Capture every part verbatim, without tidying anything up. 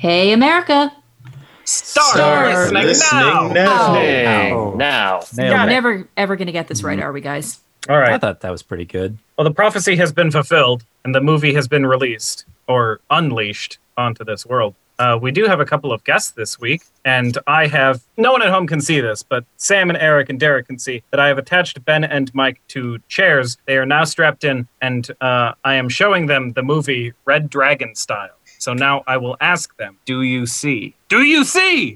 Hey, America. Start, Start listening, listening now. now. Now. Now. Nailed We're it. never, ever going to get this right, are we, guys? All I right. thought that was pretty good. Well, the prophecy has been fulfilled, and the movie has been released, or unleashed, onto this world. Uh, we do have a couple of guests this week, and I have, no one at home can see this, but Sam and Eric and Derek can see that I have attached Ben and Mike to chairs. They are now strapped in, and uh, I am showing them the movie Red Dragon style. So now I will ask them, do you see? Do you see?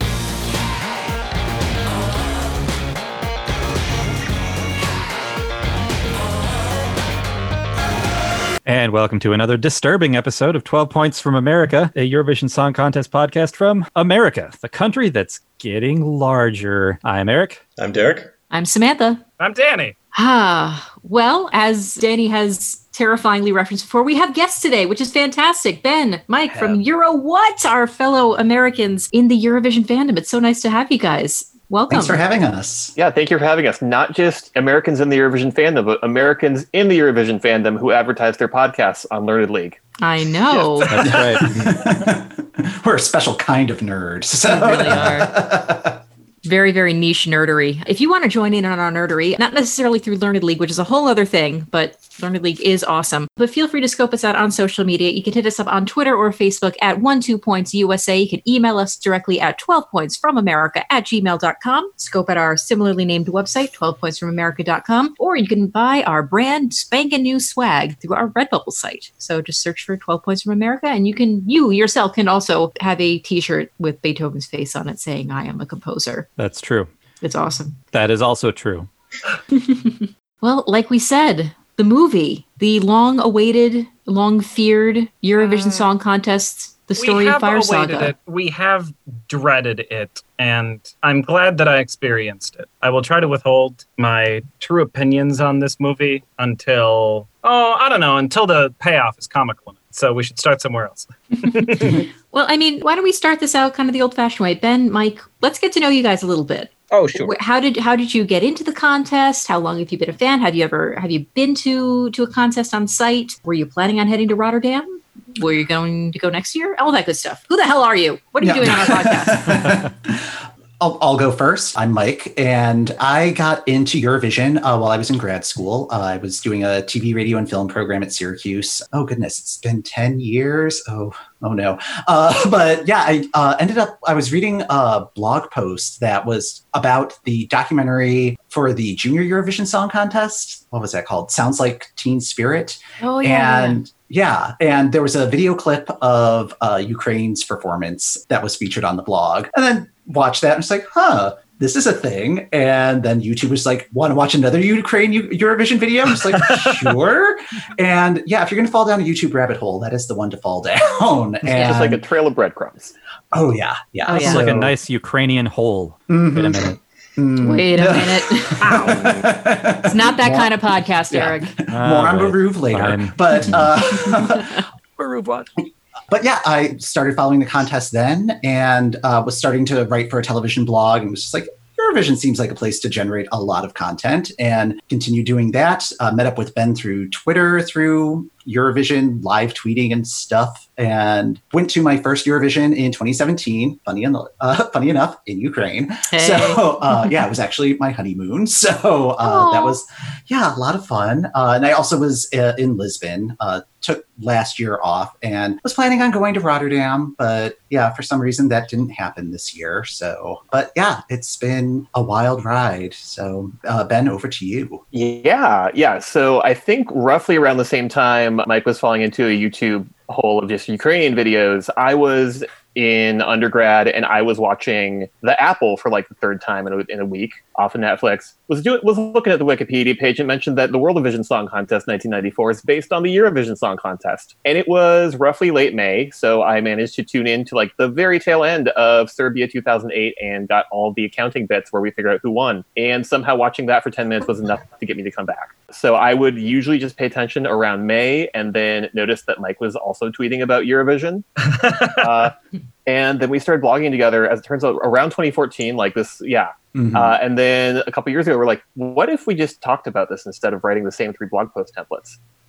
And welcome to another disturbing episode of twelve Points from America, a Eurovision Song Contest podcast from America, the country that's getting larger. I'm Eric. I'm Derek. I'm Samantha. I'm Danny. Ah, well, as Danny has terrifyingly referenced before, we have guests today, which is fantastic. Ben, Mike from Euro What, our fellow Americans in the Eurovision fandom. It's so nice to have you guys. Welcome. Thanks for having us. Yeah, thank you for having us. Not just Americans in the Eurovision fandom, but Americans in the Eurovision fandom who advertise their podcasts on Learned League. I know. That's right. We're a special kind of nerd. So. We really are. Very, very niche nerdery. If you want to join in on our nerdery, not necessarily through Learned League, which is a whole other thing, but Learned League is awesome. But feel free to scope us out on social media. You can hit us up on Twitter or Facebook at one two points U S A. You can email us directly at twelve points from america at gmail dot com. Scope out our similarly named website, twelve points from america dot com. Or you can buy our brand spanking new swag through our Redbubble site. So just search for twelve points from America, and you can, you yourself can also have a t-shirt with Beethoven's face on it saying, I am a composer. That's true. It's awesome. That is also true. Well, like we said, the movie, the long-awaited, long-feared Eurovision Uh, Song Contest, the story we have of Fire awaited Saga. it. We have dreaded it, and I'm glad that I experienced it. I will try to withhold my true opinions on this movie until, oh, I don't know, until the payoff is comical enough. So we should start somewhere else. Well, I mean, why don't we start this out kind of the old-fashioned way? Ben, Mike, let's get to know you guys a little bit. Oh, sure. Wh- How did how did you get into the contest? How long have you been a fan? Have you ever have you been to to a contest on site? Were you planning on heading to Rotterdam? Were you going to go next year? All that good stuff. Who the hell are you? What are you Yeah. doing on our podcast? I'll, I'll go first. I'm Mike, and I got into Eurovision uh, while I was in grad school. Uh, I was doing a T V, radio, and film program at Syracuse. Oh, goodness, it's been ten years. Oh, oh no. Uh, but yeah, I uh, ended up, I was reading a blog post that was about the documentary for the Junior Eurovision Song Contest. What was that called? Sounds Like Teen Spirit. Oh yeah. And yeah, and there was a video clip of uh, Ukraine's performance that was featured on the blog. And then watched that and it's like, huh, this is a thing. And then YouTube was like, want to watch another Ukraine U- Eurovision video? I'm just like, sure. And yeah, if you're going to fall down a YouTube rabbit hole, that is the one to fall down. It's And just like a trail of breadcrumbs. oh yeah, yeah. Oh, yeah. It's like a So- nice Ukrainian hole. Mhm. Wait a minute. Mm. Wait a minute. It's not that kind of podcast, Yeah. Eric. More on All right. Baruv later. Fine. But uh, Baruv what? But yeah, I started following the contest then and uh, was starting to write for a television blog and was just like, Eurovision seems like a place to generate a lot of content and continue doing that. Uh, met up with Ben through Twitter, through Eurovision live tweeting and stuff, and went to my first Eurovision in twenty seventeen, funny, en- uh, funny enough, in Ukraine. Hey. So uh, yeah, it was actually my honeymoon. So uh, that was, yeah, a lot of fun. Uh, and I also was uh, in Lisbon, uh, took last year off and was planning on going to Rotterdam. But yeah, for some reason that didn't happen this year. So, but yeah, it's been a wild ride. So uh, Ben, over to you. Yeah, yeah. So I think roughly around the same time Mike was falling into a YouTube hole of just Ukrainian videos, I was in undergrad and I was watching The Apple for like the third time in a, in a week off of Netflix. Was doing was looking at the Wikipedia page and mentioned that the Worldovision Song Contest nineteen ninety-four is based on the Eurovision Song Contest. And it was roughly late May, so I managed to tune in to like the very tail end of Serbia two thousand eight and got all the accounting bits where we figure out who won. And somehow watching that for ten minutes was enough to get me to come back. So I would usually just pay attention around May and then notice that Mike was also tweeting about Eurovision. uh, and then we started blogging together, as it turns out, around twenty fourteen, like this, yeah. Mhm. Uh, and then a couple years ago, we're like, what if we just talked about this instead of writing the same three blog post templates?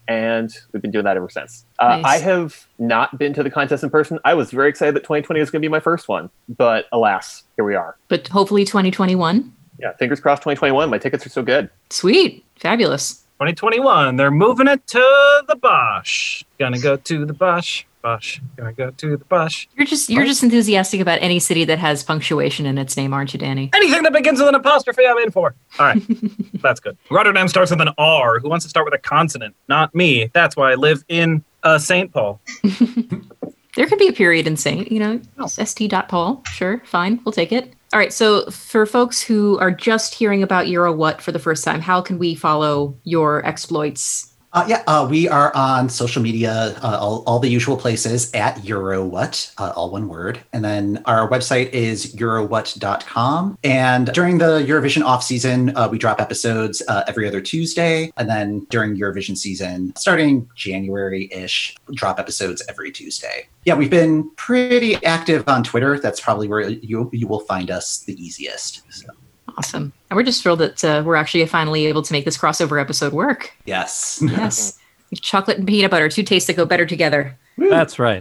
and we've been doing that ever since. Uh, Nice. I have not been to the contest in person. I was very excited that twenty twenty was going to be my first one, but alas, here we are. But hopefully twenty twenty-one. Yeah, fingers crossed twenty twenty-one. My tickets are so good. Sweet. Fabulous. twenty twenty-one, they're moving it to the Bosch. Gonna go to the Bosch. Bosch. Gonna go to the Bosch. You're just you're just enthusiastic about any city that has punctuation in its name, aren't you, Danny? Anything that begins with an apostrophe, I'm in for. All right, that's good. Rotterdam starts with an R. Who wants to start with a consonant? Not me. That's why I live in uh, Saint Paul. There could be a period in Saint, you know, S T dot Paul. Sure, fine, we'll take it. All right, so for folks who are just hearing about EuroWhat for the first time, how can we follow your exploits? Uh, yeah, uh, we are on social media, uh, all, all the usual places at EuroWhat, uh, all one word. And then our website is eurowhat dot com. And during the Eurovision off season, uh, we drop episodes uh, every other Tuesday. And then during Eurovision season, starting January-ish, drop episodes every Tuesday. Yeah, we've been pretty active on Twitter. That's probably where you you will find us the easiest. So. Awesome. And we're just thrilled that uh, we're actually finally able to make this crossover episode work. Yes. Yes. Chocolate and peanut butter, two tastes that go better together. That's right.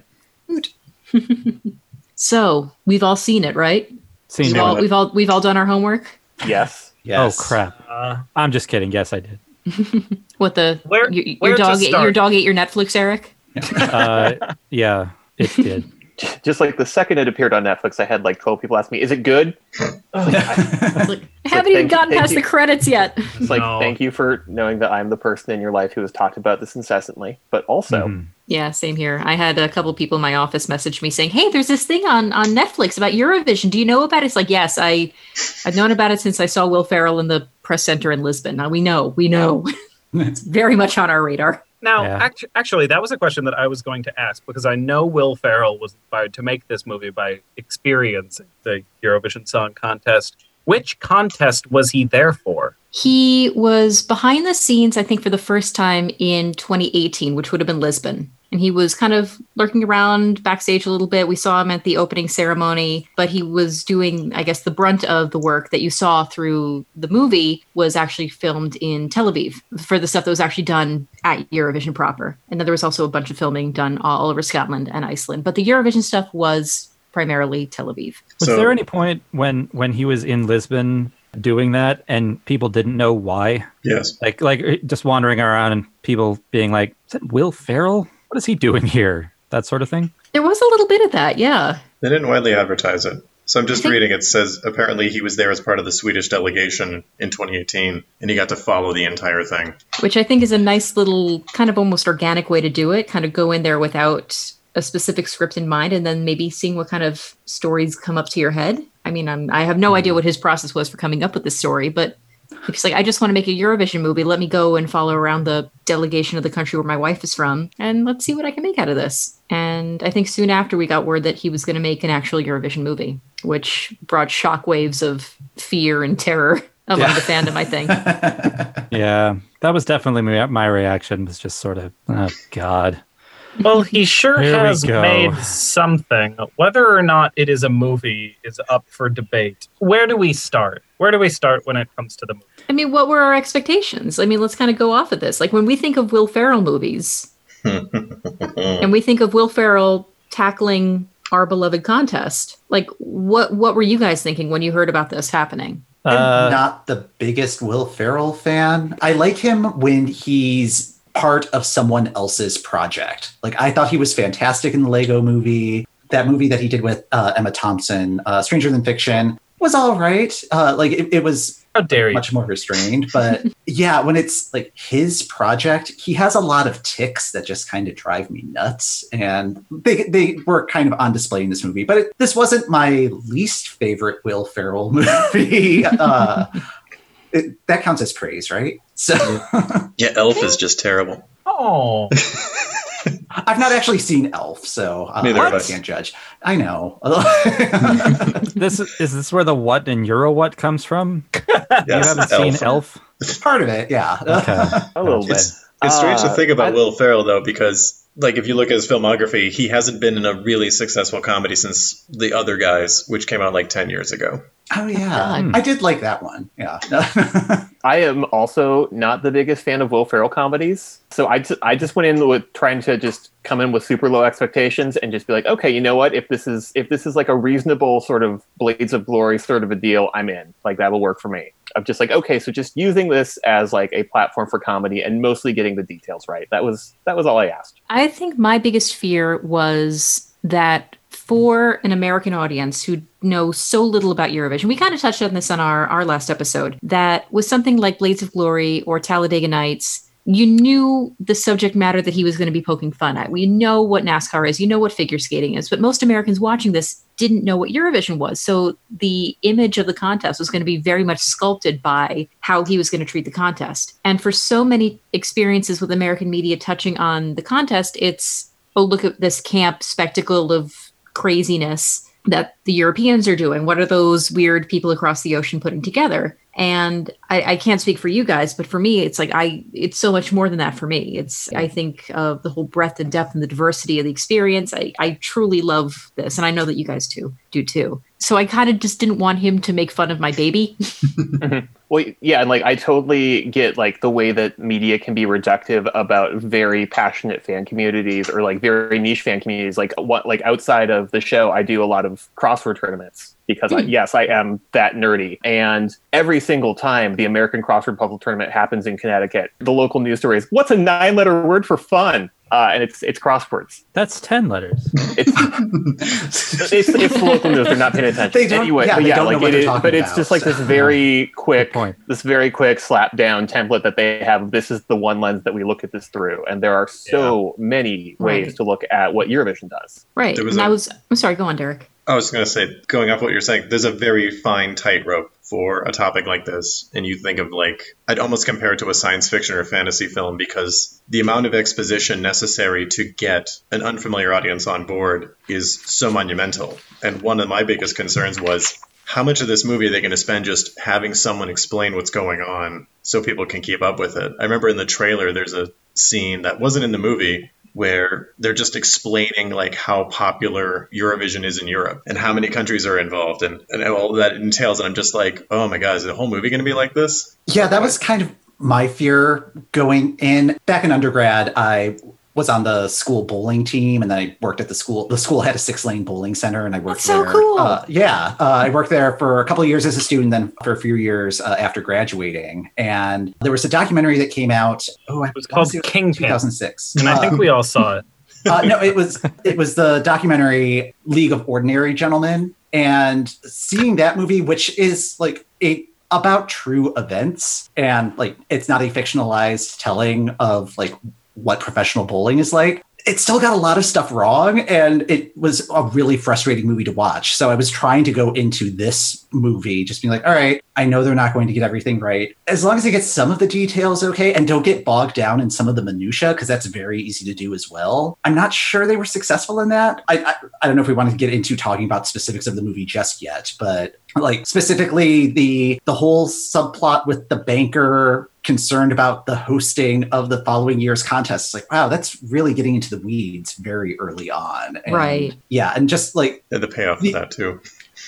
So we've all seen it, right? Seen We've it. all, we've all we've all done our homework. Yes. Yes. Oh, crap. Uh, I'm just kidding. Yes, I did. What the Where- your, where your to dog ate, start? your dog ate your Netflix, Eric? Uh, yeah, it did. Just like the second it appeared on Netflix, I had like twelve people ask me, "Is it good?" Like, I haven't even thank- gotten thank past you. the credits yet. It's like, No. thank you for knowing that I'm the person in your life who has talked about this incessantly. But also, Mhm. Yeah, same here. I had a couple people in my office message me saying, "Hey, there's this thing on, on Netflix about Eurovision. Do you know about it?" It's like, yes, I, I've known about it since I saw Will Ferrell in the press center in Lisbon. Now we know, we know. It's very much on our radar. Now, Yeah. act- actually, that was a question that I was going to ask because I know Will Ferrell was inspired to make this movie by experiencing the Eurovision Song Contest. Which contest was he there for? He was behind the scenes, I think, for the first time in twenty eighteen, which would have been Lisbon. And he was kind of lurking around backstage a little bit. We saw him at the opening ceremony, but he was doing, I guess, the brunt of the work that you saw through the movie was actually filmed in Tel Aviv for the stuff that was actually done at Eurovision proper. And then there was also a bunch of filming done all over Scotland and Iceland. But the Eurovision stuff was primarily Tel Aviv. Was So- there any point when when he was in Lisbon doing that and people didn't know why? Yes. Like like just wandering around and people being like, "Is that Will Ferrell? What is he doing here?" That sort of thing. There was a little bit of that, yeah. They didn't widely advertise it. So I'm just I think- reading, it says apparently he was there as part of the Swedish delegation in twenty eighteen, and he got to follow the entire thing. Which I think is a nice little kind of almost organic way to do it. Kind of go in there without a specific script in mind and then maybe seeing what kind of stories come up to your head. I mean, I'm, I have no idea what his process was for coming up with this story, but he's like, I just want to make a Eurovision movie. Let me go and follow around the delegation of the country where my wife is from and let's see what I can make out of this. And I think soon after we got word that he was going to make an actual Eurovision movie, which brought shockwaves of fear and terror among Yeah. the fandom, I think. Yeah, that was definitely my, my reaction. Was just sort of, oh God. Well, he sure Here we has go. made something. Whether or not it is a movie is up for debate. Where do we start? Where do we start when it comes to the movie? I mean, what were our expectations? I mean, let's kind of go off of this. Like when we think of Will Ferrell movies and we think of Will Ferrell tackling our beloved contest, like what what were you guys thinking when you heard about this happening? I'm Uh, not the biggest Will Ferrell fan. I like him when he's part of someone else's project. Like I thought he was fantastic in the Lego movie. That movie that he did with uh, Emma Thompson, uh, Stranger Than Fiction, was all right. Uh, like it, it was How dare you? much more restrained. But yeah, when it's like his project, he has a lot of tics that just kind of drive me nuts. And they they were kind of on display in this movie. But it, this wasn't my least favorite Will Ferrell movie. uh, it, that counts as praise, right? So Yeah, Elf is just terrible. Oh, I've not actually seen Elf, so uh, Neither I have I. can't judge. I know. this is is this where the what in Euro what comes from? Yes, You haven't seen Elf? Part of it, yeah. Okay. a little bit. It's, it's strange to Uh, think about I- Will Ferrell, though, because, like, if you look at his filmography, he hasn't been in a really successful comedy since The Other Guys, which came out like ten years ago. Oh yeah, God. I did like that one. Yeah. I am also not the biggest fan of Will Ferrell comedies. So I, just, I just went in with trying to just come in with super low expectations and just be like, okay, you know what? If this is if this is like a reasonable sort of Blades of Glory sort of a deal, I'm in. Like, that will work for me. I'm just like, okay, so just using this as like a platform for comedy and mostly getting the details right. That was that was all I asked. I think my biggest fear was that for an American audience who know so little about Eurovision, we kind of touched on this on our, our last episode, that with something like Blades of Glory or Talladega Nights, you knew the subject matter that he was going to be poking fun at. We know what NASCAR is, you know what figure skating is, but most Americans watching this didn't know what Eurovision was. So the image of the contest was going to be very much sculpted by how he was going to treat the contest. And for so many experiences with American media touching on the contest, it's, oh, look at this camp spectacle of craziness that the Europeans are doing. What are those weird people across the ocean putting together? And I, I can't speak for you guys, but for me, it's like I, it's so much more than that for me. It's, I think of the whole breadth and depth and the diversity of the experience. I, I truly love this. And I know that you guys too do too. So I kind of just didn't want him to make fun of my baby. Mm-hmm. Well, yeah, and like I totally get like the way that media can be reductive about very passionate fan communities or like very niche fan communities. Like what, like outside of the show, I do a lot of crossword tournaments because I, yes, I am that nerdy. And every single time the American Crossword Puzzle Tournament happens in Connecticut, the local news story is, what's a nine-letter word for fun? Uh, and it's it's crosswords. That's ten letters. It's it's, it's the local news. They're not paying attention. They don't, anyway, yeah, but they yeah, don't like know what it they're is, talking but it's about, just like so. this very quick, point. this very quick slap down template that they have. This is the one lens that we look at this through, and there are so yeah. many ways Right. to look at what Eurovision does. Right. There was And a- I was, I'm sorry, go on, Derek. I was going to say, going off what you're saying, there's a very fine tightrope for a topic like this. And you think of like, I'd almost compare it to a science fiction or fantasy film because the amount of exposition necessary to get an unfamiliar audience on board is so monumental. And one of my biggest concerns was, how much of this movie are they going to spend just having someone explain what's going on so people can keep up with it? I remember in the trailer, there's a scene that wasn't in the movie where they're just explaining like how popular Eurovision is in Europe and how many countries are involved and, and all that entails. And I'm just like, oh my God, is the whole movie going to be like this? Yeah, that was kind of my fear going in. Back in undergrad, I was on the school bowling team, and then I worked at the school. The school had a six-lane bowling center, and I worked That's so there. cool. Uh, yeah, uh, I worked there for a couple of years as a student, then for a few years uh, after graduating. And there was a documentary that came out. Oh, I It was called two Kingpin, thousand six, and I Uh, think we all saw it. uh, no, it was it was the documentary League of Ordinary Gentlemen, and seeing that movie, which is like a about true events, and like it's not a fictionalized telling of like what professional bowling is like. It still got a lot of stuff wrong, and it was a really frustrating movie to watch. So I was trying to go into this movie just being like, all right, I know they're not going to get everything right. As long as they get some of the details okay and don't get bogged down in some of the minutia, because that's very easy to do as well. I'm not sure they were successful in that. I, I, I don't know if we want to get into talking about specifics of the movie just yet, but like specifically the the whole subplot with the banker concerned about the hosting of the following year's contest. It's like, wow, that's really getting into the weeds very early on. And Right. Yeah. And just like, And the payoff The- of that too.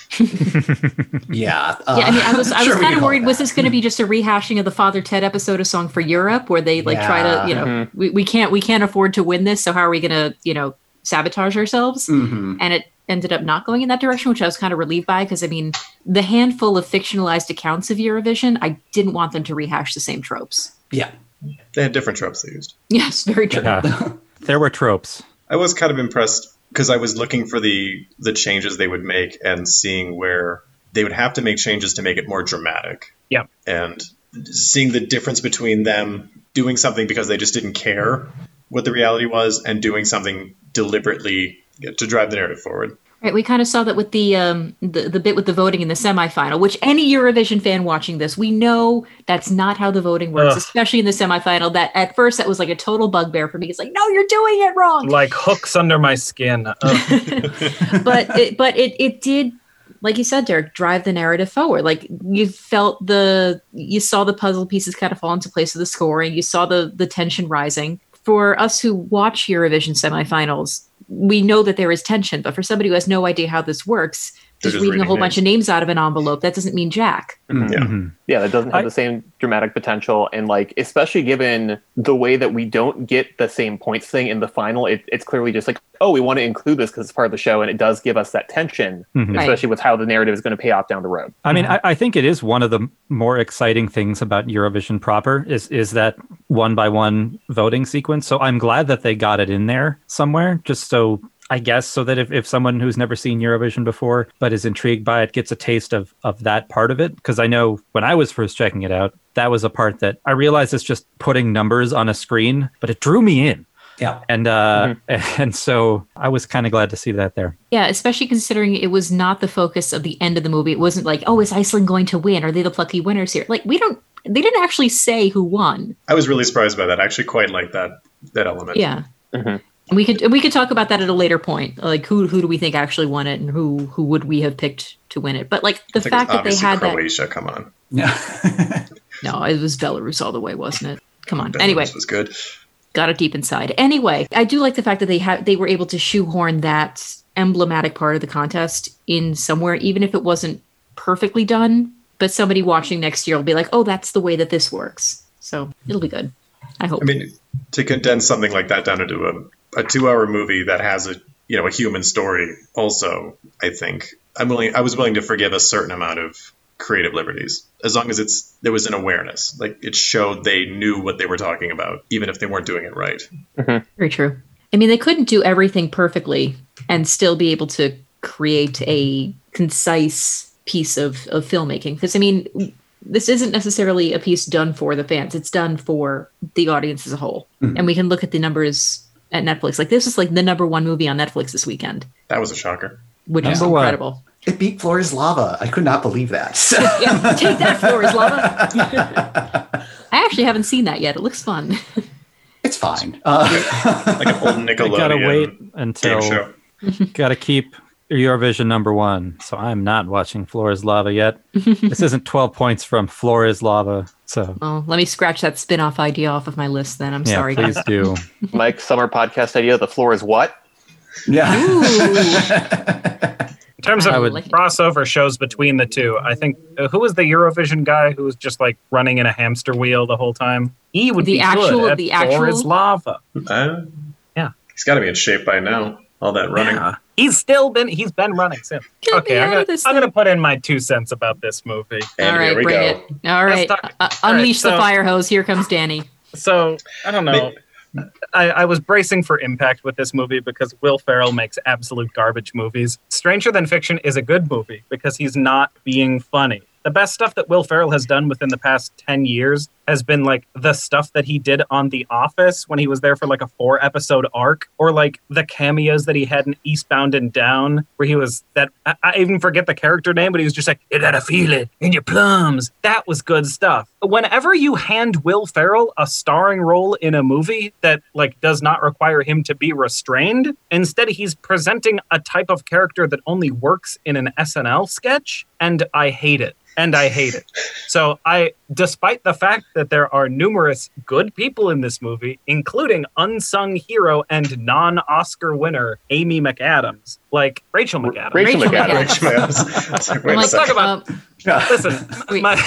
yeah. Uh, Yeah, I mean, I was I sure was we kind can of call worried. it Was that. this going to be just a rehashing of the Father Ted episode of Song for Europe, where they like try to, you know, Mhm. we, we can't we can't afford to win this, so how are we going to, you know, sabotage ourselves? Mhm. And it ended up not going in that direction, which I was kind of relieved by, because I mean, the handful of fictionalized accounts of Eurovision, I didn't want them to rehash the same tropes. Yeah. They had different tropes they used. Yes, very true. Yeah. There were tropes. I was kind of impressed because I was looking for the the changes they would make and seeing where they would have to make changes to make it more dramatic. Yeah. And seeing the difference between them doing something because they just didn't care what the reality was and doing something deliberately to drive the narrative forward. Right, we kind of saw that with the um the, the bit with the voting in the semifinal, which any Eurovision fan watching this, we know that's not how the voting works, Ugh. especially in the semifinal. That at first that was like a total bugbear for me. It's like, no, you're doing it wrong. Like hooks under my skin. Ugh. but it, but it it did, like you said, Derek, drive the narrative forward. Like you felt the you saw the puzzle pieces kind of fall into place with the scoring. You saw the the tension rising. For us who watch Eurovision semifinals, we know that there is tension, but for somebody who has no idea how this works, just, just reading a reading whole names. bunch of names out of an envelope. That doesn't mean jack. Mhm. Yeah. Mhm. Yeah, that doesn't have I- the same dramatic potential, and like especially given the way that we don't get the same points thing in the final, it, it's clearly just like, oh, we want to include this because it's part of the show, and it does give us that tension, Mhm. Right. especially with how the narrative is going to pay off down the road. I mean, I, I think it is one of the more exciting things about Eurovision proper is is that one by one voting sequence. So I'm glad that they got it in there somewhere, just so I guess so that if, if someone who's never seen Eurovision before but is intrigued by it gets a taste of of that part of it. Because I know when I was first checking it out, that was a part that I realized it's just putting numbers on a screen, but it drew me in. Yeah. And uh, and so I was kind of glad to see that there. Yeah, especially considering it was not the focus of the end of the movie. It wasn't like, oh, is Iceland going to win? Are they the plucky winners here? Like, we don't, they didn't actually say who won. I was really surprised by that. I actually quite like that that element. Yeah. Mhm. We could we could talk about that at a later point. Like who who do we think actually won it, and who who would we have picked to win it? But like the I think fact it's that they obviously had Croatia. Come on. Yeah. that no, it was Belarus all the way, wasn't it? Come on. Belarus Anyway, was good. got it deep inside. Anyway, I do like the fact that they had they were able to shoehorn that emblematic part of the contest in somewhere, even if it wasn't perfectly done. But somebody watching next year will be like, oh, that's the way that this works. So it'll be good. I hope. I mean, to condense something like that down into a, a two-hour movie that has a you know a human story, also, I think I'm willing. I was willing to forgive a certain amount of creative liberties as long as it's there was an awareness. Like it showed they knew what they were talking about, even if they weren't doing it right. Very true. I mean, they couldn't do everything perfectly and still be able to create a concise piece of, of filmmaking. Because, I mean, this isn't necessarily a piece done for the fans. It's done for the audience as a whole. Mhm. And we can look at the numbers at Netflix. Like, this is like the number one movie on Netflix this weekend, That was a shocker. which is Number one. incredible. It beat Floor is Lava. I could not believe that. Yeah, take that, Floor is Lava. I actually haven't seen that yet. It looks fun. It's fine. Uh, Like an old I gotta wait Nickelodeon game until show. gotta keep Eurovision number one. So I'm not watching Floor is Lava yet. This isn't twelve points from Floor is Lava. So Well, let me scratch that spin-off idea off of my list then. I'm yeah, sorry, please guys. do. Mike, summer podcast idea: the floor is what? yeah. In terms of I would- crossover shows between the two, I think uh, who was the Eurovision guy who was just like running in a hamster wheel the whole time? He would The be actual- good at the Floor is actual- Lava. Uh, Yeah. He's got to be in shape by now. All that running. Yeah. He's still been he's been running since. Get me Okay, I'm out gonna, of this I'm thing. gonna put in my two cents about this movie. And All right, here we bring go. it. All right, talk- uh, all right, unleash the so- fire hose. Here comes Danny. So I don't know. I, I was bracing for impact with this movie because Will Ferrell makes absolute garbage movies. Stranger Than Fiction is a good movie because he's not being funny. The best stuff that Will Ferrell has done within the past ten years has been like the stuff that he did on The Office when he was there for like a four episode arc, or like the cameos that he had in Eastbound and Down, where he was that I, I even forget the character name, but he was just like, you gotta feel it in your plums. That was good stuff. Whenever you hand Will Ferrell a starring role in a movie that like does not require him to be restrained, instead he's presenting a type of character that only works in an S N L sketch, and I hate it. And I hate it. So I, despite the fact that there are numerous good people in this movie, including unsung hero and non-Oscar winner Amy McAdams, like Rachel McAdams. Rachel Rachel McAdams. Rich man. It's like, wait I'm a like, second. talk about- um, Yeah. Listen, Wait. my,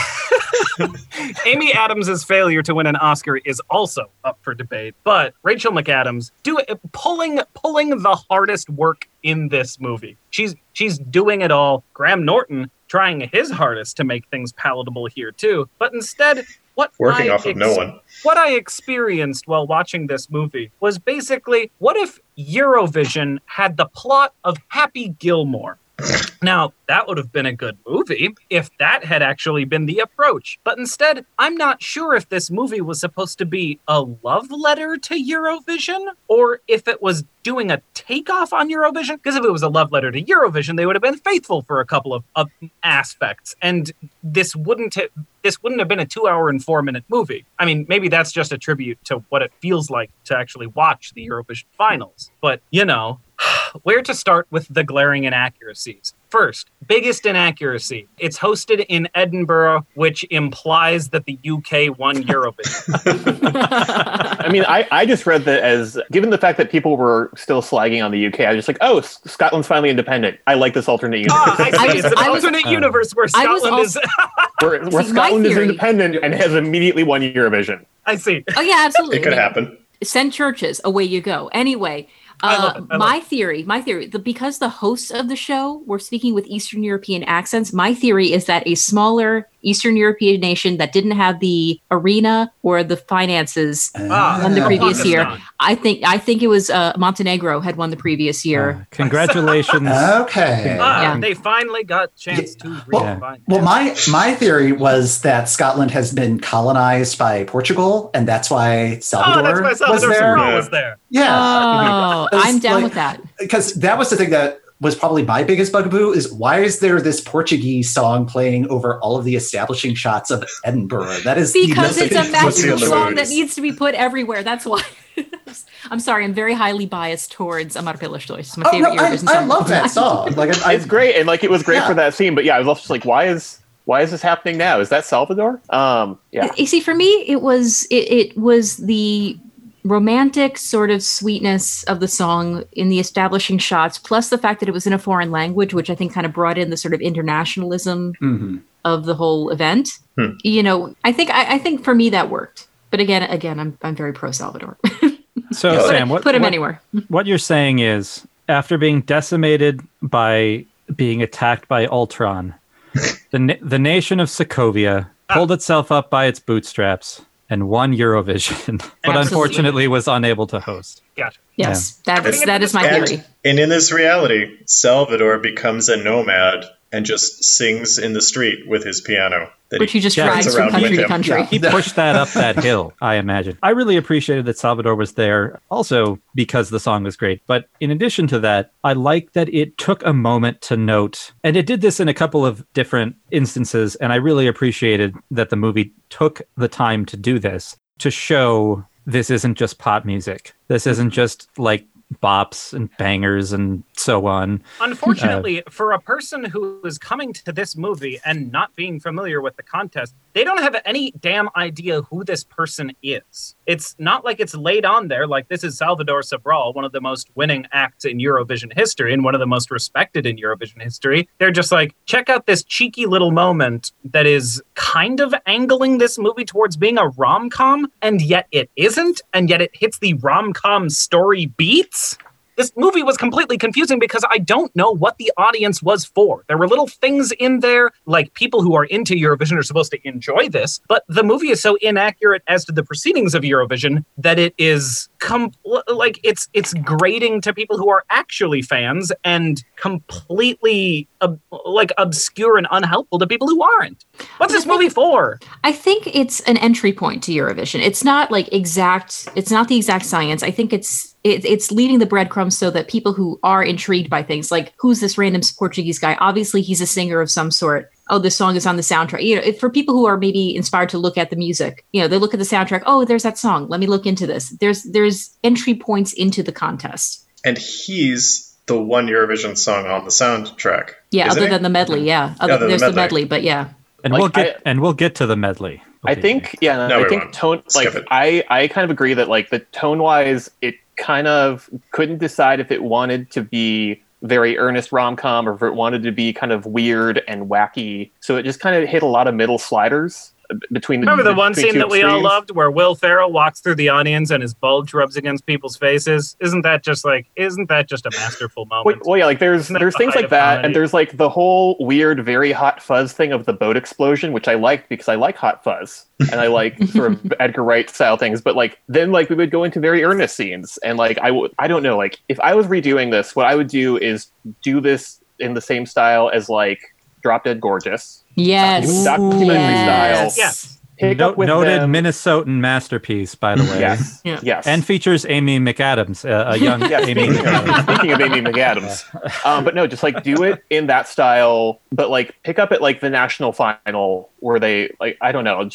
Amy Adams' failure to win an Oscar is also up for debate, but Rachel McAdams do pulling pulling the hardest work in this movie. She's she's doing it all. Graham Norton trying his hardest to make things palatable here too, but instead, what Working I off of no one. what I experienced while watching this movie was basically, what if Eurovision had the plot of Happy Gilmore? Now, that would have been a good movie if that had actually been the approach. But instead, I'm not sure if this movie was supposed to be a love letter to Eurovision or if it was doing a takeoff on Eurovision. Because if it was a love letter to Eurovision, they would have been faithful for a couple of, of aspects. And this wouldn't have, this wouldn't have been a two hour and four minute movie. I mean, maybe that's just a tribute to what it feels like to actually watch the Eurovision finals. But, you know, Where to start with the glaring inaccuracies? First, biggest inaccuracy. It's hosted in Edinburgh, which implies that the U K won Eurovision. I mean, I, I just read that as, given the fact that people were still slagging on the U K, I was just like, oh, S- Scotland's finally independent. I like this alternate universe. Ah, I see. I was- it's an I was- alternate uh, universe where I was Scotland also- is... where where See, my Scotland is theory- independent and has immediately won Eurovision. I see. Oh yeah, absolutely. It could I mean, happen. Send churches, away you go. Anyway, I uh, love it. I love my theory, my theory, the, because the hosts of the show were speaking with Eastern European accents, my theory is that a smaller Eastern European nation that didn't have the arena or the finances Ah, won the Ah. previous year. Pakistan. I think I think it was uh, Montenegro had won the previous year. Uh, congratulations. Okay. Ah, Yeah. they finally got a chance to Well, redefine. Well, my my theory was that Scotland has been colonized by Portugal, and that's why Oh, Salvador, that's why was Salvador there. Sobral was there. Yeah, Oh, It's I'm down like- with that. because that was the thing that was probably my biggest bugaboo is why is there this Portuguese song playing over all of the establishing shots of Edinburgh? That is the Because most it's a important What's the magical other song movies? that needs to be put everywhere. That's why. I'm sorry. I'm very highly biased towards Amar Pelas Dois. It's my Oh, favorite no, I, Eurovision I song. love that song. Like I, It's great, and like it was great Yeah. for that scene. But yeah, I was also just like, why is why is this happening now? Is that Salvador? Um, yeah. You see, for me, it was it, it was the romantic sort of sweetness of the song in the establishing shots, plus the fact that it was in a foreign language, which I think kind of brought in the sort of internationalism Mhm. of the whole event. Hmm. You know, I think I, I think for me that worked. But again, again, I'm I'm very pro Salvador. So, Put Sam, what, Put him what, anywhere. what you're saying is, after being decimated by being attacked by Ultron, the na- the nation of Sokovia pulled itself up by its bootstraps and won Eurovision, but Absolutely. unfortunately was unable to host. Gotcha. Yes, that is Yeah. that is my And, theory. and in this reality, Salvador becomes a nomad and just sings in the street with his piano. That Which he just Yeah, drives it's from around country with to him. country. Yeah. He pushed that up that hill, I imagine. I really appreciated that Salvador was there, also because the song was great. But in addition to that, I like that it took a moment to note, and it did this in a couple of different instances, and I really appreciated that the movie took the time to do this, to show this isn't just pop music. This isn't just like bops and bangers and so on. Unfortunately, for a person who is coming to this movie and not being familiar with the contest, they don't have any damn idea who this person is. It's not like it's laid on there like this is Salvador Sobral, one of the most winning acts in Eurovision history and one of the most respected in Eurovision history. They're just like, check out this cheeky little moment that is kind of angling this movie towards being a rom-com, and yet it isn't, and yet it hits the rom-com story beats. This movie was completely confusing because I don't know what the audience was for. There were little things in there, like people who are into Eurovision are supposed to enjoy this, but the movie is so inaccurate as to the proceedings of Eurovision that it is com- like it's it's grating to people who are actually fans and completely ob- like obscure and unhelpful to people who aren't. What's this movie for? I think it's an entry point to Eurovision. It's not like exact. It's not the exact science. I think it's it, it's leading the breadcrumbs so that people who are intrigued by things like who's this random Portuguese guy? Obviously, he's a singer of some sort. Oh, this song is on the soundtrack. You know, if, for people who are maybe inspired to look at the music, you know, they look at the soundtrack. Oh, there's that song. Let me look into this. There's there's entry points into the contest. And he's the one Eurovision song on the soundtrack. Yeah, isn't other he? than the medley. Yeah, other, other than there's the the medley, but yeah. And Like, we'll get I- and we'll get to the medley. I think, yeah, No, I we think won't. tone, Skip like, it. I, I kind of agree that, like, the tone wise, it kind of couldn't decide if it wanted to be very earnest rom com or if it wanted to be kind of weird and wacky. So it just kind of hit a lot of middle sliders between the Remember the one between scene two that we all extremes. loved where Will Ferrell walks through the audience and his bulge rubs against people's faces? Isn't that just like, isn't that just a masterful Well, moment? well, yeah, like there's Isn't that there's the things height like of that, comedy? and there's like the whole weird, very hot fuzz thing of the boat explosion, which I liked because I like hot fuzz and I like sort of Edgar Wright style things. But like then like we would go into very earnest scenes, and like I would I don't know, like if I was redoing this, what I would do is do this in the same style as like Drop Dead Gorgeous, Yes. documentary yes. Yes. pick No- up with noted them. Minnesotan masterpiece, by the way. Yes, Yeah. yes, And features Amy McAdams, uh, a young yeah, Amy speaking of, McAdams. speaking of Amy McAdams, um, but no, just like do it in that style, but like pick up at like the national final where they like I don't know, just like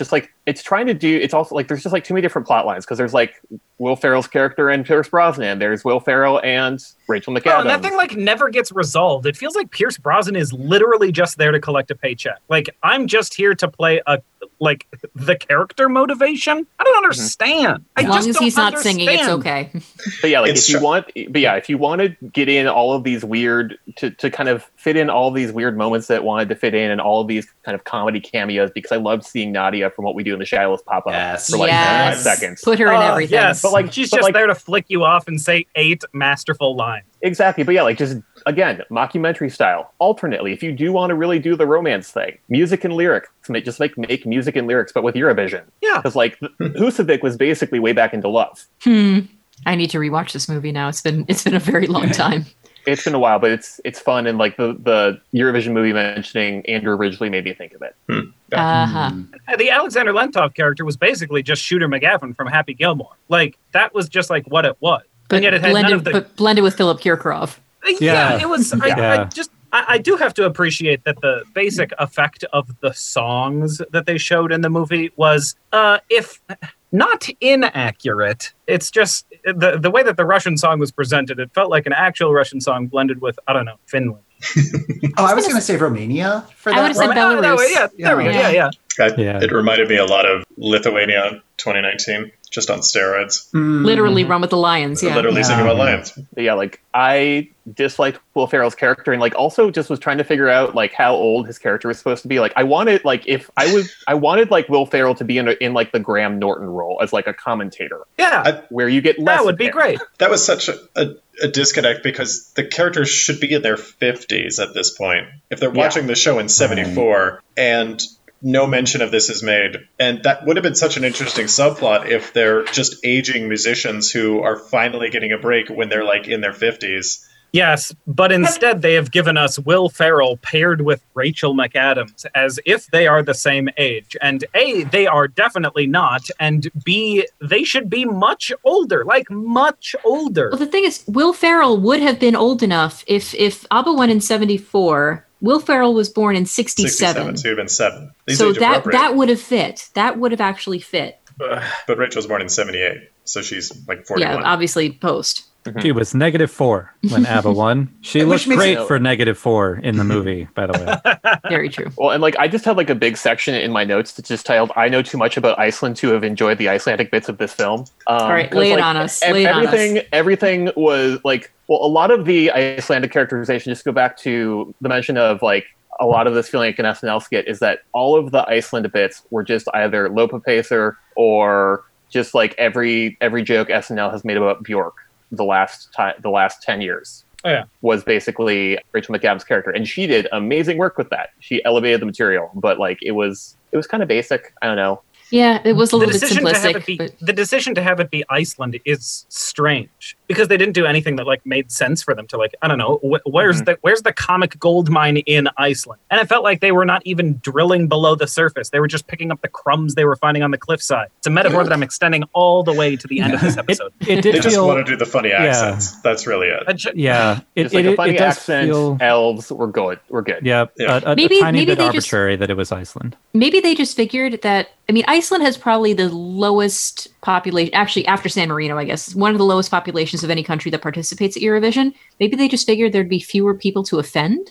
it's trying to do. It's also like there's just like too many different plot lines because there's like Will Ferrell's character and Pierce Brosnan. There's Will Ferrell and Rachel McAdams. Oh, and that thing like never gets resolved. It feels like Pierce Brosnan is literally just there to collect a paycheck. Like, I'm just here to play a like the character motivation. I don't understand. As I long just as don't he's not understand. singing, it's okay. But yeah, like It's if you tr- want, but yeah, if you want to get in all of these weird to to kind of fit in all of these weird moments that wanted to fit in and all of these kind of comedy cameos, because I loved seeing Nadia from What We Do in the Shadows pop up Yes. for like Yes. five seconds. Put her in Uh, everything. Yes, But, like- she's but, just like- there to flick you off and say eight masterful lines. Exactly, but yeah, like just again, mockumentary style. Alternately, if you do want to really do the romance thing, music and lyrics, make, just like make music and lyrics, but with Eurovision. Yeah. Because like Husavik was basically way back into love. Hmm. I need to rewatch this movie now. It's been it's been a very long time. It's been a while, but it's it's fun, and like the the Eurovision movie mentioning Andrew originally made me think of it. Uh-huh. Uh, The Alexander Lentov character was basically just Shooter McGavin from Happy Gilmore. Like, that was just like what it was. But and yet it had none blended, of the but blended with Philip Kirkorov. Yeah, Yeah. it was. I, I Yeah. just, I, I do have to appreciate that the basic effect of the songs that they showed in the movie was, uh, if not inaccurate, it's just the the way that the Russian song was presented. It felt like an actual Russian song blended with, I don't know, Finland. Oh, I was going to say Romania for I that. would've said one. Oh, no, Belarus. yeah, there we go. Yeah. Yeah, yeah. I- Yeah. It reminded me a lot of Lithuania twenty nineteen, just on steroids. Mm. Literally Run with the Lions. Yeah. Literally Yeah. singing about lions. But yeah, like I disliked Will Ferrell's character, and like also just was trying to figure out like how old his character was supposed to be. Like I wanted like if I was I wanted like Will Ferrell to be in a, in like the Graham Norton role as like a commentator, Yeah, I- where you get less. that would of be him. great. That was such a, a, a disconnect because the characters should be in their fifties at this point. If they're Yeah. watching the show in seventy-four and no mention of this is made. And that would have been such an interesting subplot if they're just aging musicians who are finally getting a break when they're like in their fifties. Yes, but instead they have given us Will Ferrell paired with Rachel McAdams as if they are the same age. And A, they are definitely not. And B, they should be much older, like much older. Well, the thing is, Will Ferrell would have been old enough if if ABBA won in seventy-four. Will Ferrell was born in sixty-seven. sixty-seven, so he'd have been seven. These So age that appropriate. that would have fit. That would have actually fit. But Rachel was born in seventy-eight, so she's like Yeah, forty-one. obviously post. She was negative four when ABBA won. She Which looked makes great it- for negative four in the movie, by the way. Very true. Well, and like I just had like a big section in my notes that's just titled "I know too much about Iceland to have enjoyed the Icelandic bits of this film." Um, All right, 'cause, lay it like, on us. ev- Lay it on everything, us. everything was like, well, a lot of the Icelandic characterization. Just go back to the mention of like a lot of this feeling like an S N L skit is that all of the Iceland bits were just either Lopa Pacer or just like every every joke S N L has made about Bjork the last time the last ten years. Oh, yeah. Was basically Rachel McAdams' character, and she did amazing work with that. She elevated the material, but like it was it was kind of basic. I don't know. Yeah, it was a The little bit decision to have simplistic. it be But the decision to have it be Iceland is strange because they didn't do anything that like made sense for them to like I don't know wh- where's Mhm. the where's the comic gold mine in Iceland, and it felt like they were not even drilling below the surface. They were just picking up the crumbs they were finding on the cliffside. It's a metaphor that I'm extending all the way to the end of this It, episode. it They did just feel, want to do the funny yeah. accents. That's really it. I ju- yeah, it, Just like it, a it, funny it does accent. feel, Elves, we're good. We're good. yeah, Yeah. A, a, Maybe- a tiny maybe bit they just- arbitrary that it was Iceland. maybe they just figured that. I mean, Iceland has probably the lowest population. Actually, after San Marino, I guess, one of the lowest populations of any country that participates at Eurovision. Maybe they just figured there'd be fewer people to offend.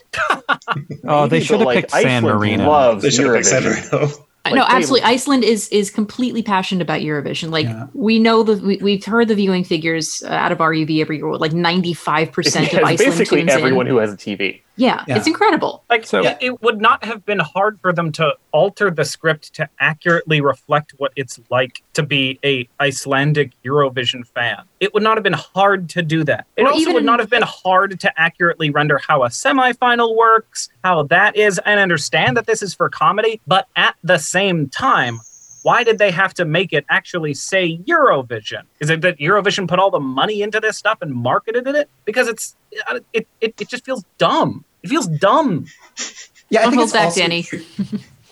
Oh, they Maybe, should but, have like, picked San Iceland Marino. Loves They should have picked San Eurovision. Marino. Uh, Like, no, they- absolutely. Iceland is is completely passionate about Eurovision. Like Yeah. we know the we, we've heard the viewing figures uh, out of R U V every year. Like ninety five percent of It's Iceland basically tunes everyone in. who has a T V. Yeah, Yeah. it's incredible. Like So- it, it would not have been hard for them to alter the script to accurately reflect what it's like to be a Icelandic Eurovision fan. It would not have been hard to do that. It Or also even would in- not have been hard to accurately render how a semifinal works, how that is. I understand that this is for comedy, but at the same time, why did they have to make it actually say Eurovision? Is it that Eurovision put all the money into this stuff and marketed it? Because it's it it, it just feels dumb. It feels dumb. Yeah, I Don't think hold it's back, also Danny. true-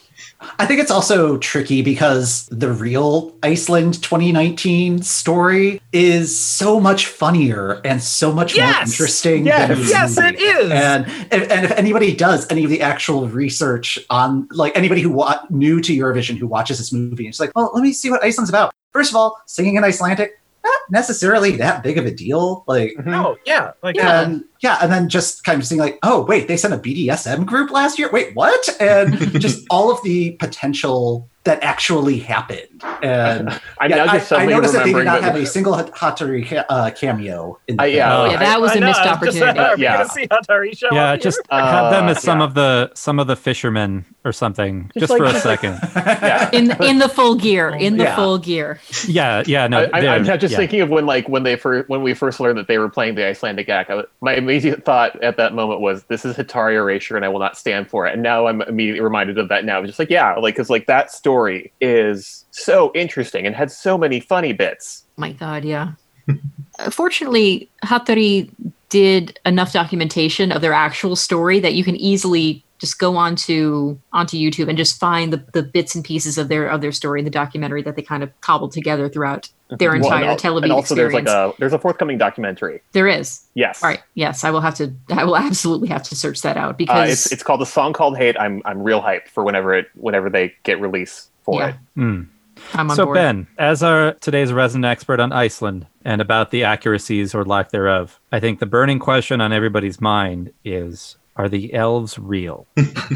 I think it's also tricky because the real Iceland twenty nineteen story is so much funnier and so much Yes! more interesting Yes! than the Yes, movie. it is! And if, and if anybody does any of the actual research on, like anybody who wa- new to Eurovision who watches this movie, it's like, well, let me see what Iceland's about. First of all, singing in Icelandic, not necessarily that big of a deal. Like, No, yeah. Like, Yeah. and yeah, and then just kind of seeing like, oh wait, they sent a B D S M group last year. Wait, what? And just all of the potential that actually happened. And I'm yeah, now I, just I suddenly noticed that they did remembering not that- have a single Hattori ca- uh, cameo. In the Uh, yeah. film. Oh, Yeah, that was I a know, missed I was just, opportunity. Are we Yeah. gonna see Hatari show Yeah, up just here? have them Uh, as some yeah. of the some of the fishermen or something, Just just, like- for a just like- second. Yeah. In the, in the full gear, in the Yeah. full gear. yeah, yeah, no. I, I, I'm they're- not just yeah. thinking of when, like, when they first, when we first learned that they were playing the Icelandic act. I was, my immediate thought at that moment was, "This is Hatari erasure, and I will not stand for it." And now I'm immediately reminded of that. Now, just like, yeah, like, because like that story is so interesting and had so many funny bits. My God, yeah. Uh, Fortunately, Hattori did enough documentation of their actual story that you can easily just go onto onto YouTube and just find the, the bits and pieces of their of their story in the documentary that they kind of cobbled together throughout their Well, entire and al- television and also experience. there's like a there's a forthcoming documentary. There is. Yes. All right. Yes, I will have to. I will absolutely have to search that out Uh, because it's it's called The Song Called Hate. I'm I'm real hyped for whenever it whenever they get release for Yeah. it. Mm. I'm on So board. Ben, as our today's resident expert on Iceland and about the accuracies or lack thereof, I think the burning question on everybody's mind is: are the elves real?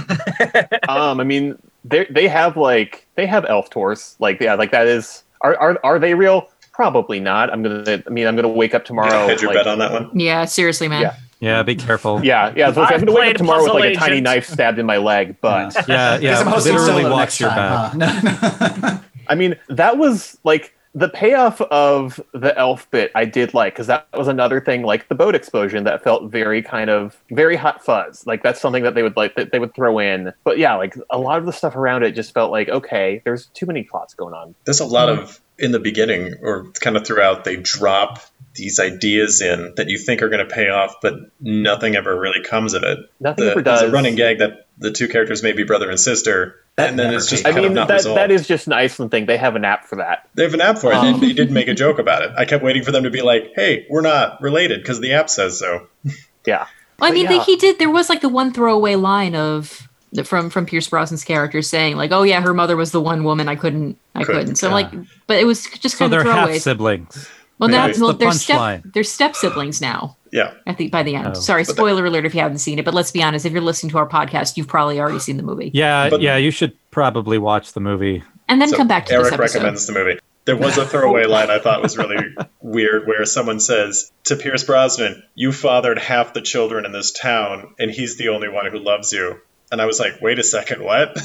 um, I mean, they they have like they have elf tours. Like yeah, like that is are are are they real? Probably not. I'm gonna. I mean, I'm gonna wake up tomorrow. Hedge your like, bet on that one. Yeah, seriously, man. Yeah. Yeah, be careful. Yeah, yeah. So I'm I've gonna wake played up tomorrow with like a Puzzle tiny Agent. knife stabbed in my leg. But Yeah, Guess I'm yeah. hosting Literally solo watch next your time, back. huh? No, no. I mean, that was like the payoff of the elf bit. I did like because that was another thing, like the boat explosion, that felt very kind of very Hot Fuzz. Like that's something that they would like that they would throw in. But yeah, like a lot of the stuff around it just felt like okay, there's too many plots going on. There's a lot of, in the beginning, or kind of throughout, they drop these ideas in that you think are going to pay off, but nothing ever really comes of it. Nothing The- ever there's does. a running gag that the two characters may be brother and sister, That and then never it's just paid I kind mean, of not that resolved. that is just an Iceland thing. They have an app for that. They have an app for it. Um. They, they did make a joke about it. I kept waiting for them to be like, hey, we're not related because the app says so. Yeah. Well, I But mean, yeah. they, he did. There was like the one throwaway line of from from Pierce Brosnan's character saying like, "Oh yeah, her mother was the one woman I couldn't, I Couldn't, couldn't." So yeah. like, but it was just So kind of they're half throwaways. siblings. Well, Yeah, now it's well, the they're step punchline. they're step siblings now. Yeah. I think by the end. Oh. Sorry, But spoiler alert if you haven't seen it. But let's be honest, if you're listening to our podcast, you've probably already seen the movie, Yeah, But- yeah. You should probably watch the movie. and then So come back to Eric this episode. recommends the movie. There was a throwaway line I thought was really weird where someone says to Pierce Brosnan, you fathered half the children in this town, and he's the only one who loves you. And I was like, wait a second, what?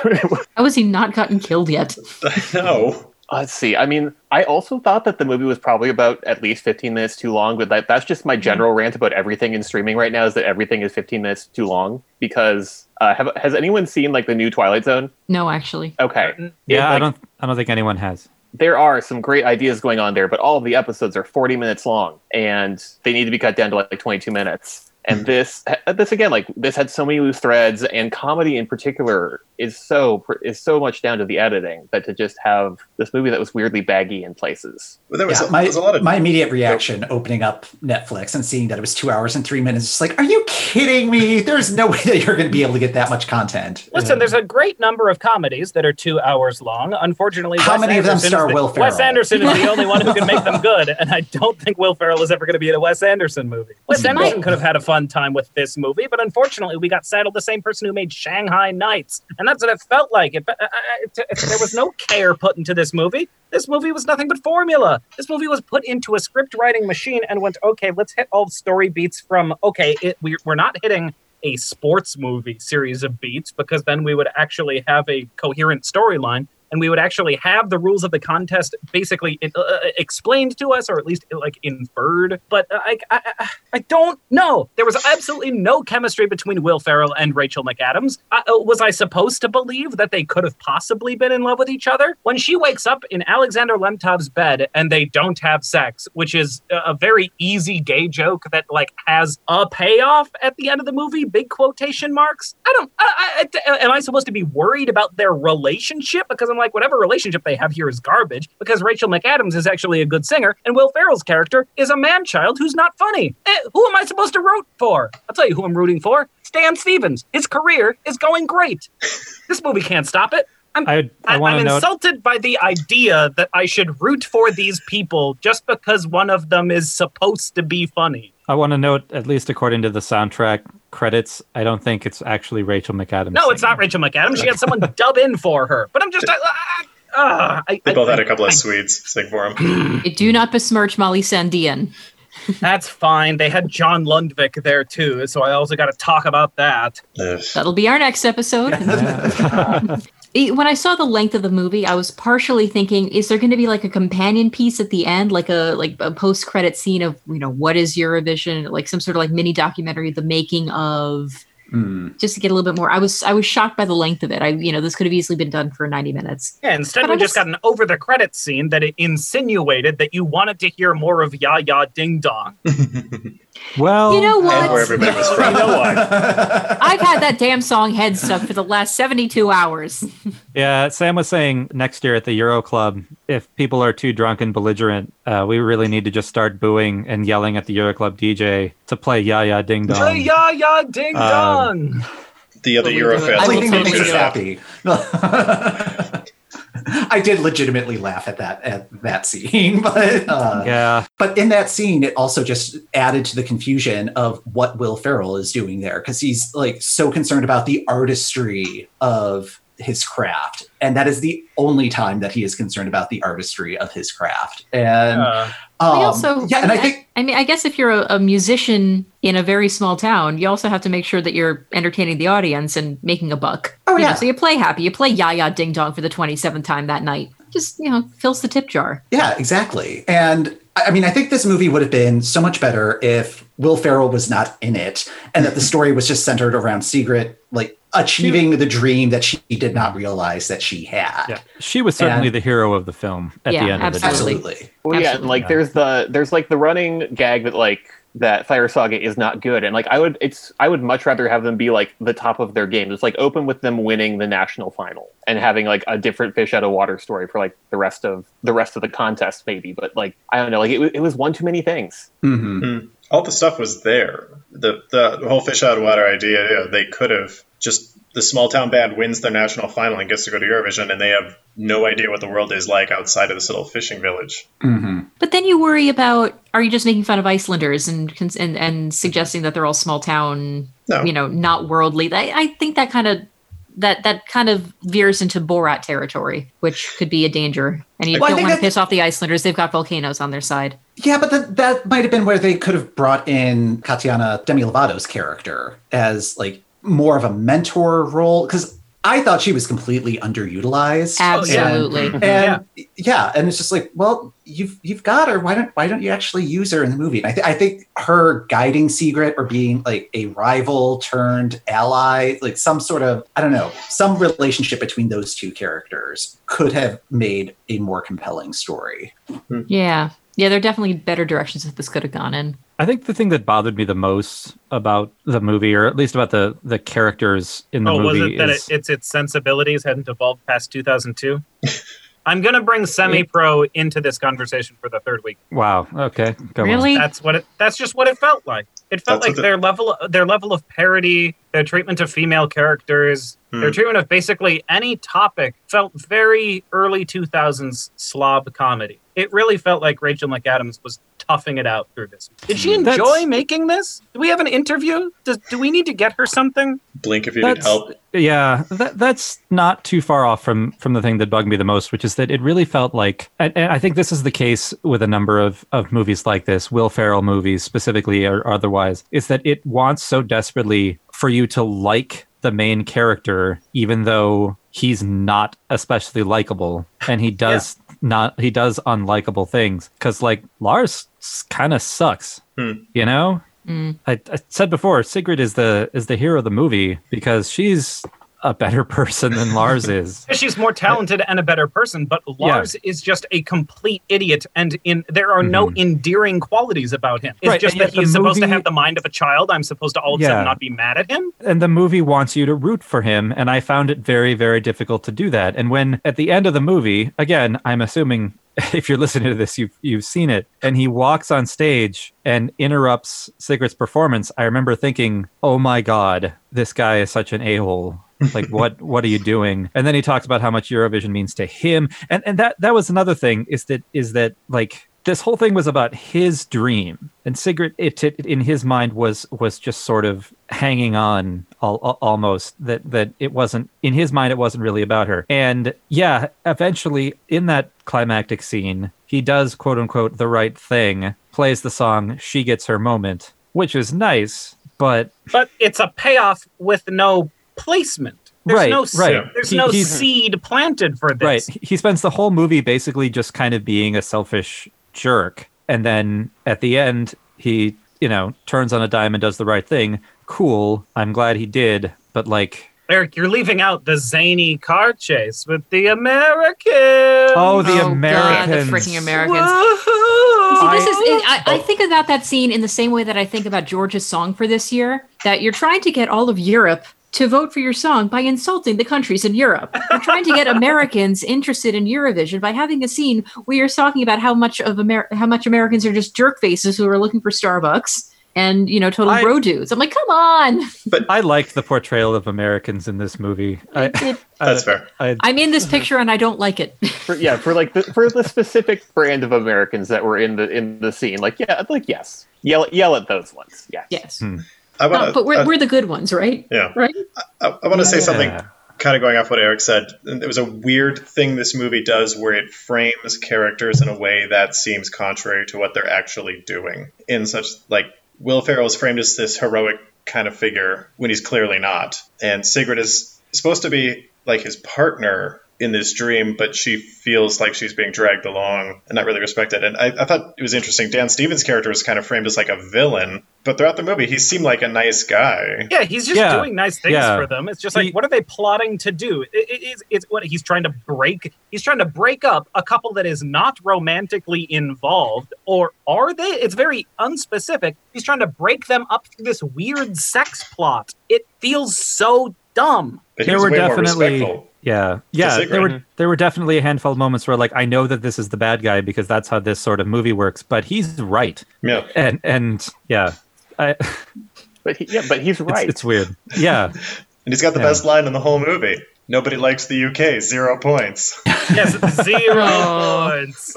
How has he not gotten killed yet? No. Let's see. I mean, I also thought that the movie was probably about at least fifteen minutes too long, but that, that's just my general rant about everything in streaming right now is that everything is fifteen minutes too long because uh, have, has anyone seen like the new Twilight Zone? No, actually. Okay. Yeah, It, I like, don't. I don't think anyone has. There are some great ideas going on there, but all of the episodes are forty minutes long and they need to be cut down to like twenty-two minutes. And this, this again, like this had so many loose threads, and comedy in particular is so is so much down to the editing that to just have this movie that was weirdly baggy in places. But there was, Yeah, a, my, there was a lot of... my immediate reaction opening up Netflix and seeing that it was two hours and three minutes, just like, are you kidding me? There's no way that you're going to be able to get that much content. Listen, there's a great number of comedies that are two hours long. Unfortunately, How Wes many of them Anderson star is the, Will Ferrell? Wes Anderson is the only one who can make them good, and I don't think Will Ferrell is ever going to be in a Wes Anderson movie. Wes Listen, Anderson my- could have had a fun time with this movie, but unfortunately, we got saddled the same person who made Shanghai Nights, and that's what it felt like. It, uh, uh, it, it, there was no care put into this movie. This movie was nothing but formula. This movie was put into a script writing machine and went, okay, let's hit all the story beats from, okay, it, we, we're not hitting a sports movie series of beats because then we would actually have a coherent storyline. and we would actually have the rules of the contest basically uh, explained to us, or at least like inferred. But uh, I, I, I don't know. There was absolutely no chemistry between Will Ferrell and Rachel McAdams. Uh, was I supposed to believe that they could have possibly been in love with each other? When she wakes up in Alexander Lemtov's bed and they don't have sex, which is a very easy gay joke that like has a payoff at the end of the movie, big quotation marks. I don't, I, I, am I supposed to be worried about their relationship? Because I'm like, whatever relationship they have here is garbage, because Rachel McAdams is actually a good singer and Will Ferrell's character is a man-child who's not funny. Eh, who am I supposed to root for? I'll tell you who I'm rooting for. Stan Stevens. His career is going great. This movie can't stop it. I'm, I, I I, I'm note- insulted by the idea that I should root for these people just because one of them is supposed to be funny. I want to note, at least according to the soundtrack credits, I don't think it's actually Rachel McAdams. No, it's not Rachel McAdams. She had someone dub in for her. But I'm just... I, I, uh, I, They both I, had a couple I, of Swedes sing for him. I do not besmirch Molly Sandian. That's fine. They had John Lundvik there too, so I also got to talk about that. Ugh. That'll be our next episode. When I saw the length of the movie, I was partially thinking, is there going to be like a companion piece at the end, like a like a post-credit scene of, you know, what is Eurovision, like some sort of like mini documentary, the making of, Mm. just to get a little bit more. I was I was shocked by the length of it. I you know this could have easily been done for ninety minutes. Yeah, instead But we I just guess- got an over the credits scene that it insinuated that you wanted to hear more of Ya Ya Ding Dong. Well, You know And where what? everybody was from. You know what? I've had that damn song head stuck for the last seventy-two hours. yeah, Sam was saying next year at the Euro Club, if people are too drunk and belligerent, uh, we really need to just start booing and yelling at the Euro Club D J to play Ya Ya Ding Dong. Hey, Ya Ya Ding Um, Dong. The other Will we do it? Eurofans. I will Only thing that makes totally us do it. happy. I did legitimately laugh at that at that scene, but uh, Yeah, but in that scene, it also just added to the confusion of what Will Ferrell is doing there, because he's like so concerned about the artistry of his craft, and that is the only time that he is concerned about the artistry of his craft. And Uh, um, I also, yeah, and I mean, think I, mean, I guess if you're a, a musician in a very small town, you also have to make sure that you're entertaining the audience and making a buck. Oh, You know, yeah. so you play happy, you play Ya Ya Ding Dong for the twenty-seventh time that night. Just, you know, fills the tip jar. yeah, exactly. And I I mean, I think this movie would have been so much better if Will Ferrell was not in it, and that the story was just centered around Sigrid, like achieving the dream that she did not realize that she had. yeah. She was certainly And- the hero of the film at Yeah, the end of the day. absolutely. Absolutely. Well, yeah, and Absolutely. like there's the there's like the running gag that like that Fire Saga is not good, and like I would it's I would much rather have them be like the top of their game. It's like open with them winning the national final and having like a different fish out of water story for like the rest of the rest of the contest maybe. But like I don't know, like it, wa- it was one too many things. Mhm. All the stuff was there. The the whole fish out of water idea, yeah, they could have just, the small town band wins their national final and gets to go to Eurovision, and they have no idea what the world is like outside of this little fishing village. Mhm. But then you worry about, are you just making fun of Icelanders and cons- and, and suggesting that they're all small town, No. you know, not worldly? I, I think that kind of that that kind of veers into Borat territory, which could be a danger. And you Well, I don't think want to that- piss off the Icelanders. They've got volcanoes on their side. Yeah, but that that might have been where they could have brought in Tatiana Demi Lovato's character as like more of a mentor role, because I thought she was completely underutilized. Absolutely. And, and yeah. and it's just like, well, you've you've got her. Why don't why don't you actually use her in the movie? And I, th- I think her guiding Sigrid, or being like a rival turned ally, like some sort of, I don't know, some relationship between those two characters could have made a more compelling story. Yeah. Yeah, there are definitely better directions that this could have gone in. I think the thing that bothered me the most about the movie, or at least about the, the characters in the oh, was movie, it that is it, it's its sensibilities hadn't evolved past two thousand two? I'm gonna bring semi-pro into this conversation for the third week. wow. Okay, go on. Really? That's what it. That's just what it felt like. It felt That's like what their level, their level of parody, their treatment of female characters, Hmm. their treatment of basically any topic felt very early two thousands slob comedy. It really felt like Rachel McAdams was toughing it out through this. Did she enjoy That's- making this? Do we have an interview? Does, do we need to get her something? Blink if you need That's, help. yeah, that, that's not too far off from from the thing that bugged me the most, which is that it really felt like, and, and I think this is the case with a number of, of movies like this, Will Ferrell movies specifically or otherwise, is that it wants so desperately for you to like the main character, even though he's not especially likable, and he does yeah. not he does unlikable things. Because like Lars kind of sucks, hmm. you know. Mm. I, I said before, Sigrid is the is the hero of the movie because she's a better person than Lars is. She's more talented and a better person, but Lars yeah. is just a complete idiot, and in there are mm-hmm. no endearing qualities about him. It's right, just that he's movie, supposed to have the mind of a child. I'm supposed to all of a yeah. sudden not be mad at him. And the movie wants you to root for him, and I found it very, very difficult to do that. And when, at the end of the movie, again, I'm assuming if you're listening to this, you've, you've seen it, and he walks on stage and interrupts Sigrid's performance, I remember thinking, oh my God, this guy is such an a-hole. Like, what what are you doing? And then he talks about how much Eurovision means to him. And and that that was another thing, is that is that like this whole thing was about his dream. And Sigrid, it, it in his mind was was just sort of hanging on al- al- almost that that it wasn't, in his mind, it wasn't really about her. And yeah, eventually in that climactic scene, he does, quote unquote, the right thing, plays the song She Gets Her Moment, which is nice, but But it's a payoff with no placement. There's right, no right. There's he, no seed planted for this. Right. He spends the whole movie basically just kind of being a selfish jerk, and then at the end he, you know, turns on a dime and does the right thing. Cool. I'm glad he did, but like, Eric, you're leaving out the zany car chase with the Americans. Oh, the oh, Americans. God, the freaking Americans. Woo-hoo! See, this is, it, I, I think about that scene in the same way that I think about George's song for this year, that you're trying to get all of Europe to vote for your song by insulting the countries in Europe. You're trying to get Americans interested in Eurovision by having a scene where you're talking about how much of Amer- how much Americans are just jerk faces who are looking for Starbucks and, you know, total I, bro dudes. I'm like, come on. But I liked the portrayal of Americans in this movie. I, it, That's fair. I, I'm in this picture and I don't like it. For, yeah, for like the, for the specific brand of Americans that were in the in the scene, like yeah, like yes, yell yell at those ones. Yes. Yes. Hmm. I wanna, oh, but we're, uh, we're the good ones, right? Yeah. Right? I, I want to say Yeah. something kind of going off what Eric said. There was a weird thing this movie does where it frames characters in a way that seems contrary to what they're actually doing. In such, like, Will Ferrell is framed as this heroic kind of figure when he's clearly not. And Sigrid is supposed to be like his partner in this dream, but she feels like she's being dragged along and not really respected. And I, I thought it was interesting. Dan Stevens' character was kind of framed as like a villain, but throughout the movie, he seemed like a nice guy. Yeah, he's just Yeah, doing nice things yeah. for them. It's just like, He- what are they plotting to do? It, it, it's, it's what he's trying to break. He's trying to break up a couple that is not romantically involved, or are they? It's very unspecific. He's trying to break them up through this weird sex plot. It feels so dumb. But he there was were way more definitely respectful. yeah yeah Sigrid. there were there were definitely a handful of moments where like I know that this is the bad guy because that's how this sort of movie works, but he's right. Yeah. And and yeah, I, But he, yeah, but he's it's, right. it's weird. Yeah. And he's got the Yeah. best line in the whole movie. Nobody likes the U K. Zero points. Yes, zero Oh. points.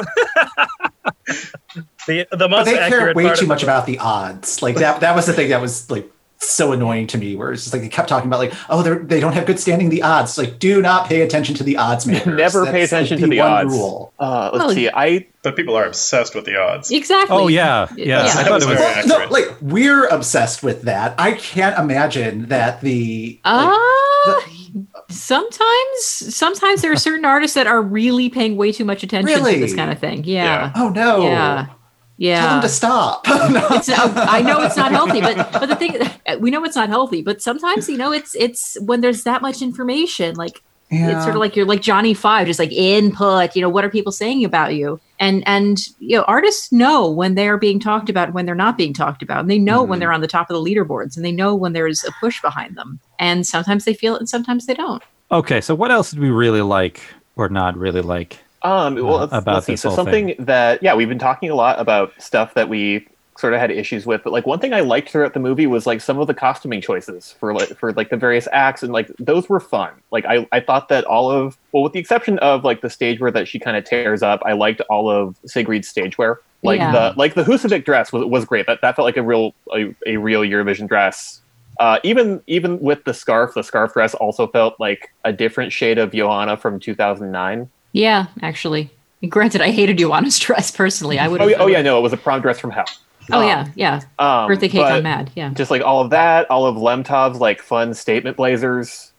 the the But most they care accurate way part too of much the- about the odds. Like that that was the thing that was like so annoying to me, where it's just like they kept talking about like, oh, they they don't have good standing the odds. Like, do not pay attention to the odds makers. Never pay That's, like, attention to the one odds. rule. Uh, let's Well, see. I But people are obsessed with the odds. Exactly. Oh yeah, yeah. Yeah. I thought it was. Very Well, no, accurate. like we're obsessed with that. I can't imagine that the Uh, like, sometimes, sometimes there are certain artists that are really paying way too much attention Really? to this kind of thing. Yeah. oh no, Yeah. Yeah. tell them to stop. No. It's, I know it's not healthy, but but the thing we know it's not healthy. But sometimes you know it's it's when there's that much information, like Yeah. it's sort of like you're like Johnny Five, just like input. You know, what are people saying about you? And and you know, artists know when they are being talked about, and when they're not being talked about, and they know when Mhm. they're on the top of the leaderboards, and they know when there's a push behind them. And sometimes they feel it, and sometimes they don't. Okay, so what else did we really like or not really like? Um, well, Uh, let's, about let's see. this So whole something that, yeah, we've been talking a lot about stuff that we sort of had issues with, but like one thing I liked throughout the movie was like some of the costuming choices for like for like the various acts, and like those were fun. Like I, I thought that all of, well, with the exception of like the stage wear that she kind of tears up, I liked all of Sigrid's stage wear. Like Yeah. the like the Husavik dress was was great. That that felt like a real a, a real Eurovision dress. Uh, even even with the scarf, the scarf dress also felt like a different shade of Johanna from two thousand nine. Yeah, actually. Granted, I hated Ioana's dress personally. I would. Oh, yeah, oh yeah, no, it was a prom dress from hell. Oh Um, yeah, yeah. Um, Birthday cake but on Mad. Yeah. Just like all of that, all of Lemtov's like fun statement blazers.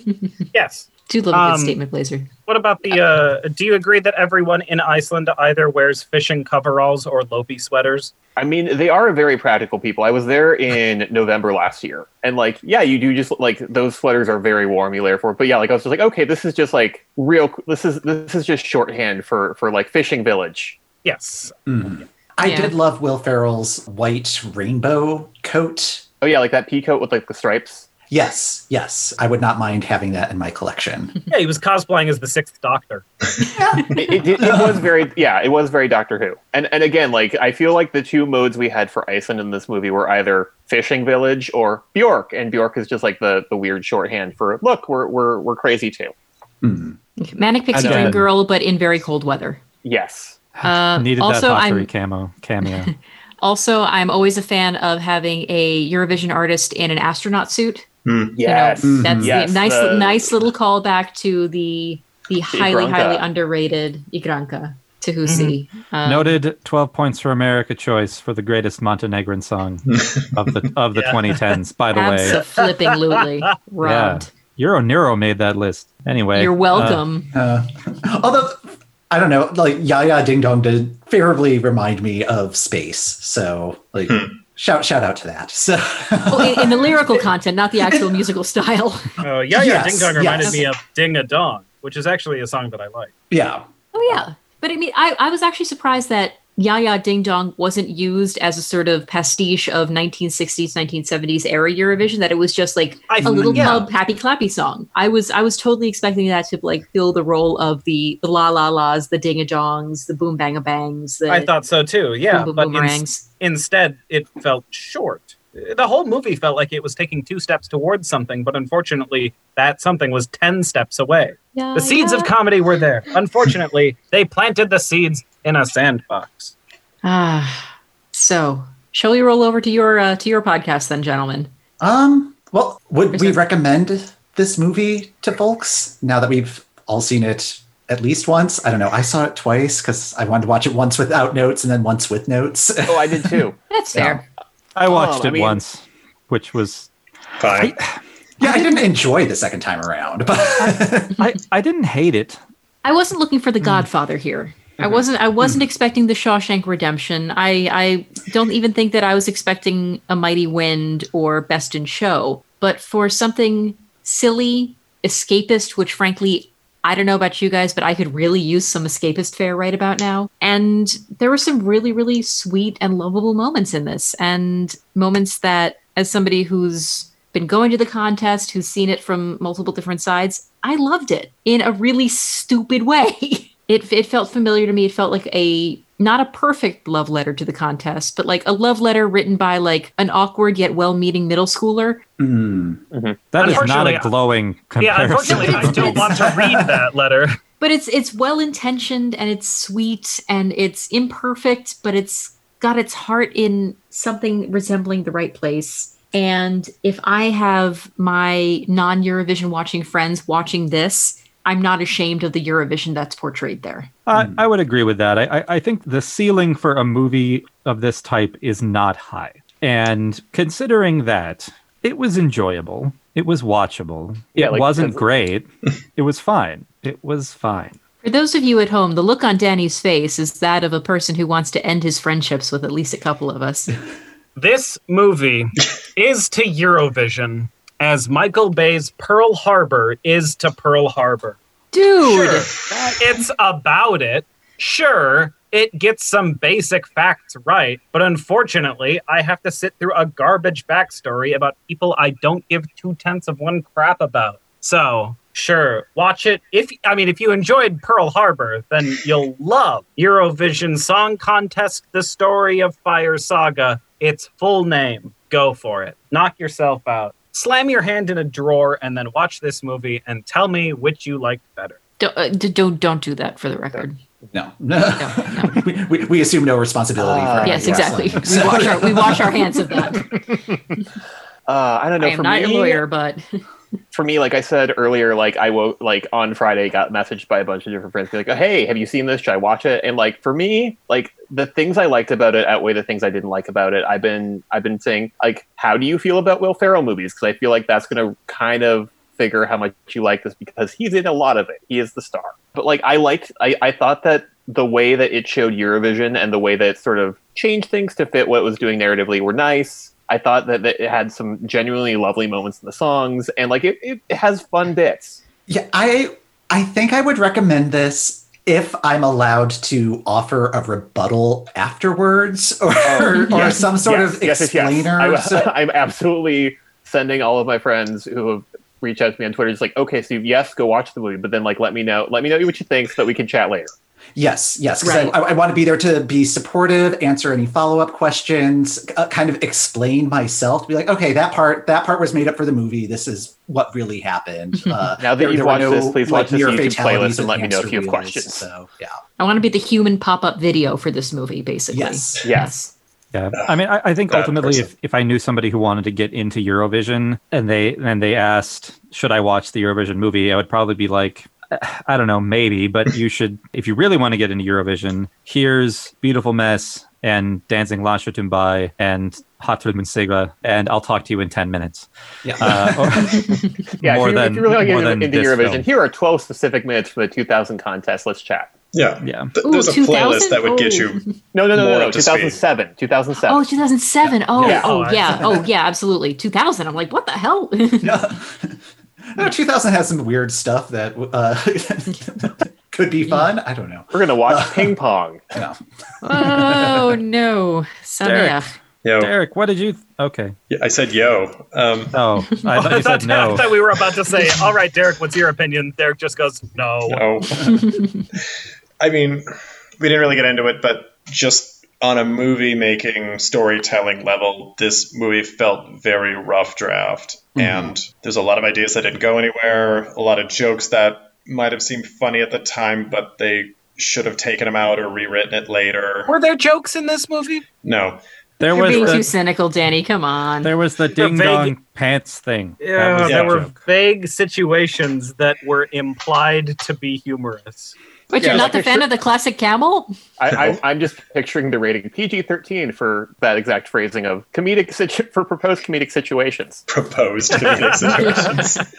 Yes. Do love a Um, good statement blazer. What about the, uh, do you agree that everyone in Iceland either wears fishing coveralls or Lopi sweaters? I mean, they are very practical people. I was there in November last year, and like, yeah, you do just like those sweaters are very warm. You layer for it, but yeah, like I was just like, okay, this is just like real. This is this is just shorthand for for like fishing village. Yes. Mm. I Yeah. did love Will Ferrell's white rainbow coat. Oh yeah, like that pea coat with like the stripes. Yes, yes. I would not mind having that in my collection. Yeah, he was cosplaying as the Sixth Doctor. it, it, it, it was very yeah it was very Doctor Who, and and again, like I feel like the two modes we had for Iceland in this movie were either fishing village or Bjork, and Bjork is just like the the weird shorthand for look, we're we're we're crazy too. Mm. Manic Pixie And, uh, Dream Girl, but in very cold weather. Yes. Uh, Needed also, that I'm Valkyrie camo cameo. also I'm always a fan of having a Eurovision artist in an astronaut suit. Hmm. Yes. You know, that's Yes, the nice, the- nice little callback to the the highly, Igranka. highly underrated Igranka Tehusi. Um, Noted twelve points for America choice for the greatest Montenegrin song of the of the Yeah. twenty tens. By the way, Abso-flipping-lutely robbed. Euro Nero made that list. Anyway, You're uh, welcome. Uh, although, I don't know, like Yaya Ding Dong did favorably remind me of space. So, like, Hmm. shout shout out to that. So, Well, in, in the lyrical content, not the actual musical style. Oh, yeah, yeah. Yes, Ding Dong reminded yes. me of Ding a Dong, which is actually a song that I like. yeah. Oh yeah, but I mean, I, I was actually surprised that Ya Ya Ding Dong wasn't used as a sort of pastiche of nineteen sixties, nineteen seventies era Eurovision. That it was just like I- a little yeah. pub happy clappy song. I was I was totally expecting that to like fill the role of the the la la las, the ding a dongs, the boom bang a bangs, the I thought so too, yeah. boom boom But in- boomerangs. instead, it felt short. The whole movie felt like it was taking two steps towards something, but unfortunately, that something was ten steps away. Ya The seeds ya. of comedy were there. Unfortunately, they planted the seeds in a sandbox. Ah, so shall we roll over to your uh, to your podcast then, gentlemen? Um. Well, would Is we it- recommend this movie to folks now that we've all seen it at least once? I don't know. I saw it twice because I wanted to watch it once without notes and then once with notes. Oh, I did too. That's fair. I watched Um, I it mean- once, which was Fine. Yeah, I didn't enjoy the second time around, but I, I didn't hate it. I wasn't looking for the Godfather here. I wasn't. I wasn't expecting the Shawshank Redemption. I. I don't even think that I was expecting A Mighty Wind or Best in Show. But for something silly, escapist, which frankly, I don't know about you guys, but I could really use some escapist fare right about now. And there were some really, really sweet and lovable moments in this, and moments that, as somebody who's been going to the contest, who's seen it from multiple different sides, I loved it in a really stupid way. It it felt familiar to me. It felt like a not a perfect love letter to the contest, but like a love letter written by like an awkward yet well-meaning middle schooler. Mm. That is not Unfortunately, a glowing Yeah, comparison. unfortunately, I don't want to read that letter. But it's it's well-intentioned and it's sweet and it's imperfect, but it's got its heart in something resembling the right place. And if I have my non-Eurovision watching friends watching this, I'm not ashamed of the Eurovision that's portrayed there. I, I would agree with that. I, I, I think the ceiling for a movie of this type is not high. And considering that, it was enjoyable. It was watchable. Yeah, it like, wasn't cause- great. It was fine. It was fine. For those of you at home, the look on Danny's face is that of a person who wants to end his friendships with at least a couple of us. This movie is to Eurovision as Michael Bay's Pearl Harbor is to Pearl Harbor. Dude! Sure, it's about it. Sure, it gets some basic facts right, but unfortunately, I have to sit through a garbage backstory about people I don't give two tenths of one crap about. So, sure, watch it. If I mean, if you enjoyed Pearl Harbor, then you'll love Eurovision Song Contest: The Story of Fire Saga. Its full name. Go for it. Knock yourself out. Slam your hand in a drawer and then watch this movie and tell me which you liked better. Don't, uh, d- don't don't do that for the record. No, no. no. we, we, we assume no responsibility Uh, for any Yes, exactly. wrestling. We wash our we wash our hands of that. Uh, I don't know. I am for not me, your lawyer, but For me, like I said earlier, like I woke like on Friday, got messaged by a bunch of different friends, be like, oh, "Hey, have you seen this? Should I watch it?" And like for me, like the things I liked about it outweigh the things I didn't like about it. I've been I've been saying like, how do you feel about Will Ferrell movies? Because I feel like that's going to kind of figure how much you like this because he's in a lot of it. He is the star. But like I liked, I, I thought that the way that it showed Eurovision and the way that it sort of changed things to fit what it was doing narratively were nice. I thought that, that it had some genuinely lovely moments in the songs, and like it, it has fun bits. Yeah, I I think I would recommend this if I'm allowed to offer a rebuttal afterwards, or, Oh, or yes, some sort yes, of yes, yes, yes. explainer. I, So- I'm absolutely sending all of my friends who have reached out to me on Twitter, just like, okay, Steve, yes, go watch the movie, but then like let me know, let me know what you think so that we can chat later. Yes, yes, because Right. I, I want to be there to be supportive, answer any follow-up questions, uh, kind of explain myself, be like, okay, that part that part was made up for the movie. This is what really happened. Uh, Now that there- you've there were watched no, this, please like, watch this near YouTube fatalities playlist and with let me know if you have hamster wheels, questions. So yeah, I want to be the human pop-up video for this movie, basically. yes, Yes. Yeah, I mean, I, I think Bad ultimately, person. if, if I knew somebody who wanted to get into Eurovision and they and they asked, should I watch the Eurovision movie, I would probably be like, I don't know, maybe, but you should, if you really want to get into Eurovision, here's Beautiful Mess and Dancing Lascia Tumbai and Hatred Segra, and I'll talk to you in ten minutes. yeah. Uh, or- Yeah, more if, you, than, if you really want to more get than into, into this Eurovision, film. here are twelve specific minutes from the two thousand contest. Let's chat. Yeah. Yeah. Th- Ooh, there's a two playlist thousand? that would get Oh. you. No, no, no, More no, no, up to two thousand seven. two thousand seven. Oh, two thousand seven. Oh, Yeah. oh, Oh, I- yeah. Oh, yeah, absolutely. two thousand. I'm like, what the hell? No, two thousand has some weird stuff that uh, could be fun. I don't know. We're going to watch ping pong. No. Oh, no. Derek. Samia. Yo, Derek, what did you? Okay. yeah, I said yo. Um, Oh, I thought you I, thought, said no. I thought we were about to say, all right, Derek, what's your opinion? Derek just goes, no. no. I mean, we didn't really get into it, but just on a movie making storytelling level, this movie felt very rough draft. Mhm. And there's a lot of ideas that didn't go anywhere, a lot of jokes that might have seemed funny at the time, but they should have taken them out or rewritten it later. Were there jokes in this movie? No. There You're was being too the, cynical, Danny. Come on. there was the The ding vague- dong pants thing. That Yeah, was there the were joke. vague situations that were implied to be humorous. But Yeah, you're like not the a fan shirt- of the classic camel? I, No. I, I'm just picturing the rating P G thirteen for that exact phrasing of comedic situ- for proposed comedic situations. Proposed comedic situations.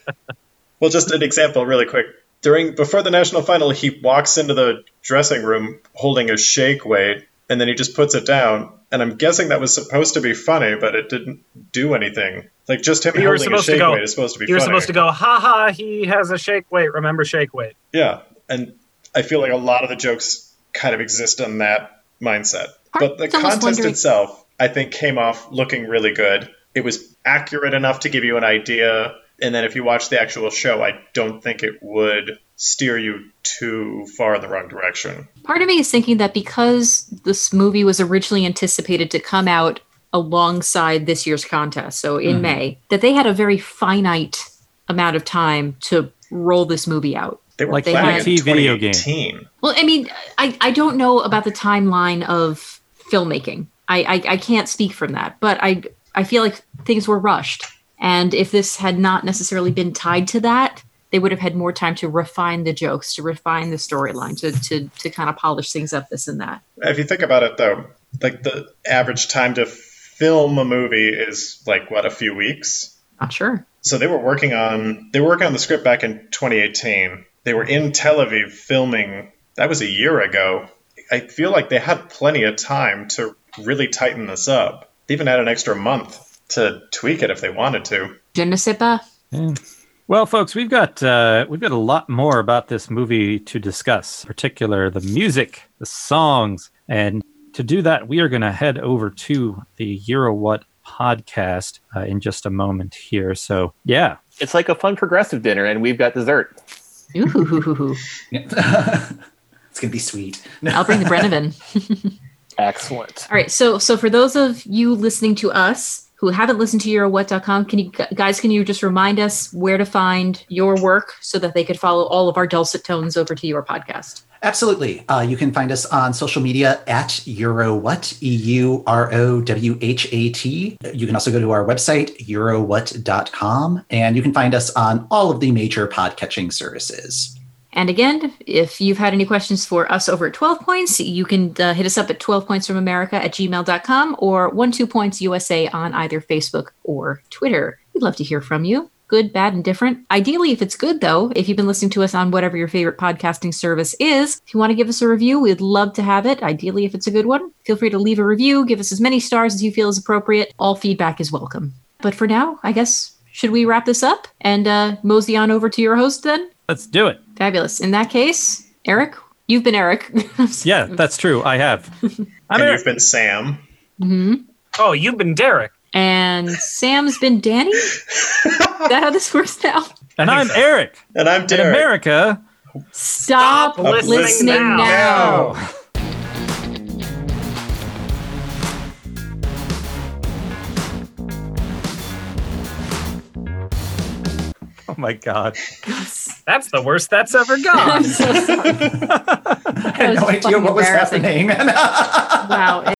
Well, just an example really quick. During before the national final, he walks into the dressing room holding a shake weight, and then he just puts it down. And I'm guessing that was supposed to be funny, but it didn't do anything. Like just him You were holding a supposed to shake go- weight is supposed to be You were funny. supposed to go, ha ha, he has a shake weight. Remember shake weight. Yeah, and I feel like a lot of the jokes kind of exist on that mindset. But the It's almost contest wondering- itself, I think, came off looking really good. It was accurate enough to give you an idea, and then if you watch the actual show, I don't think it would steer you too far in the wrong direction. Part of me is thinking that because this movie was originally anticipated to come out alongside this year's contest, so in Mhm. May, that they had a very finite amount of time to roll this movie out. They were Like planning a in T V video game. twenty eighteen. Well, I mean, I, I don't know about the timeline of filmmaking. I, I, I can't speak from that, but I I feel like things were rushed. And if this had not necessarily been tied to that, they would have had more time to refine the jokes, to refine the storyline, to, to, to kind of polish things up, this and that. If you think about it, though, like the average time to film a movie is like, what, a few weeks? Not sure. So they were working on they were working on the script back in twenty eighteen. They were in Tel Aviv filming. That was a year ago. I feel like they had plenty of time to really tighten this up. They even had an extra month to tweak it if they wanted to. Je ne sais pas. Yeah. Well, folks, we've got uh, we've got a lot more about this movie to discuss, in particular the music, the songs, and to do that, we are going to head over to the EuroWhat podcast uh, in just a moment here. So, yeah, It's like a fun progressive dinner, and we've got dessert. Ooh, It's gonna be sweet. I'll bring the Brennivin. Excellent. All right, so so for those of you listening to us, who haven't listened to Euro What dot com, can you guys, can you just remind us where to find your work so that they could follow all of our dulcet tones over to your podcast? Absolutely. Uh, you can find us on social media at EuroWhat, E U R O W H A T. You can also go to our website, Euro What dot com, and you can find us on all of the major podcatching services. And again, if you've had any questions for us over at twelve Points, you can uh, hit us up at twelve points from america at gmail dot com or twelve points U S A on either Facebook or Twitter. We'd love to hear from you. Good, bad, and different. Ideally, if it's good, though, if you've been listening to us on whatever your favorite podcasting service is, if you want to give us a review, we'd love to have it. Ideally, if it's a good one, feel free to leave a review. Give us as many stars as you feel is appropriate. All feedback is welcome. But for now, I guess, should we wrap this up and uh, mosey on over to your host then? Let's do it. Fabulous. In that case, Eric, you've been Eric. Yeah, that's true. I have. I'm and Eric. you've been Sam. Mm-hmm. Oh, you've been Derek. And Sam's been Danny? Is that how this works now? And I'm so. Eric. And I'm In Derek. America. Stop, Stop listening listening, now. now. Oh my God. That's the worst that's ever I'm gone. so sorry. I had no idea fucking what was embarrassing. happening. Wow.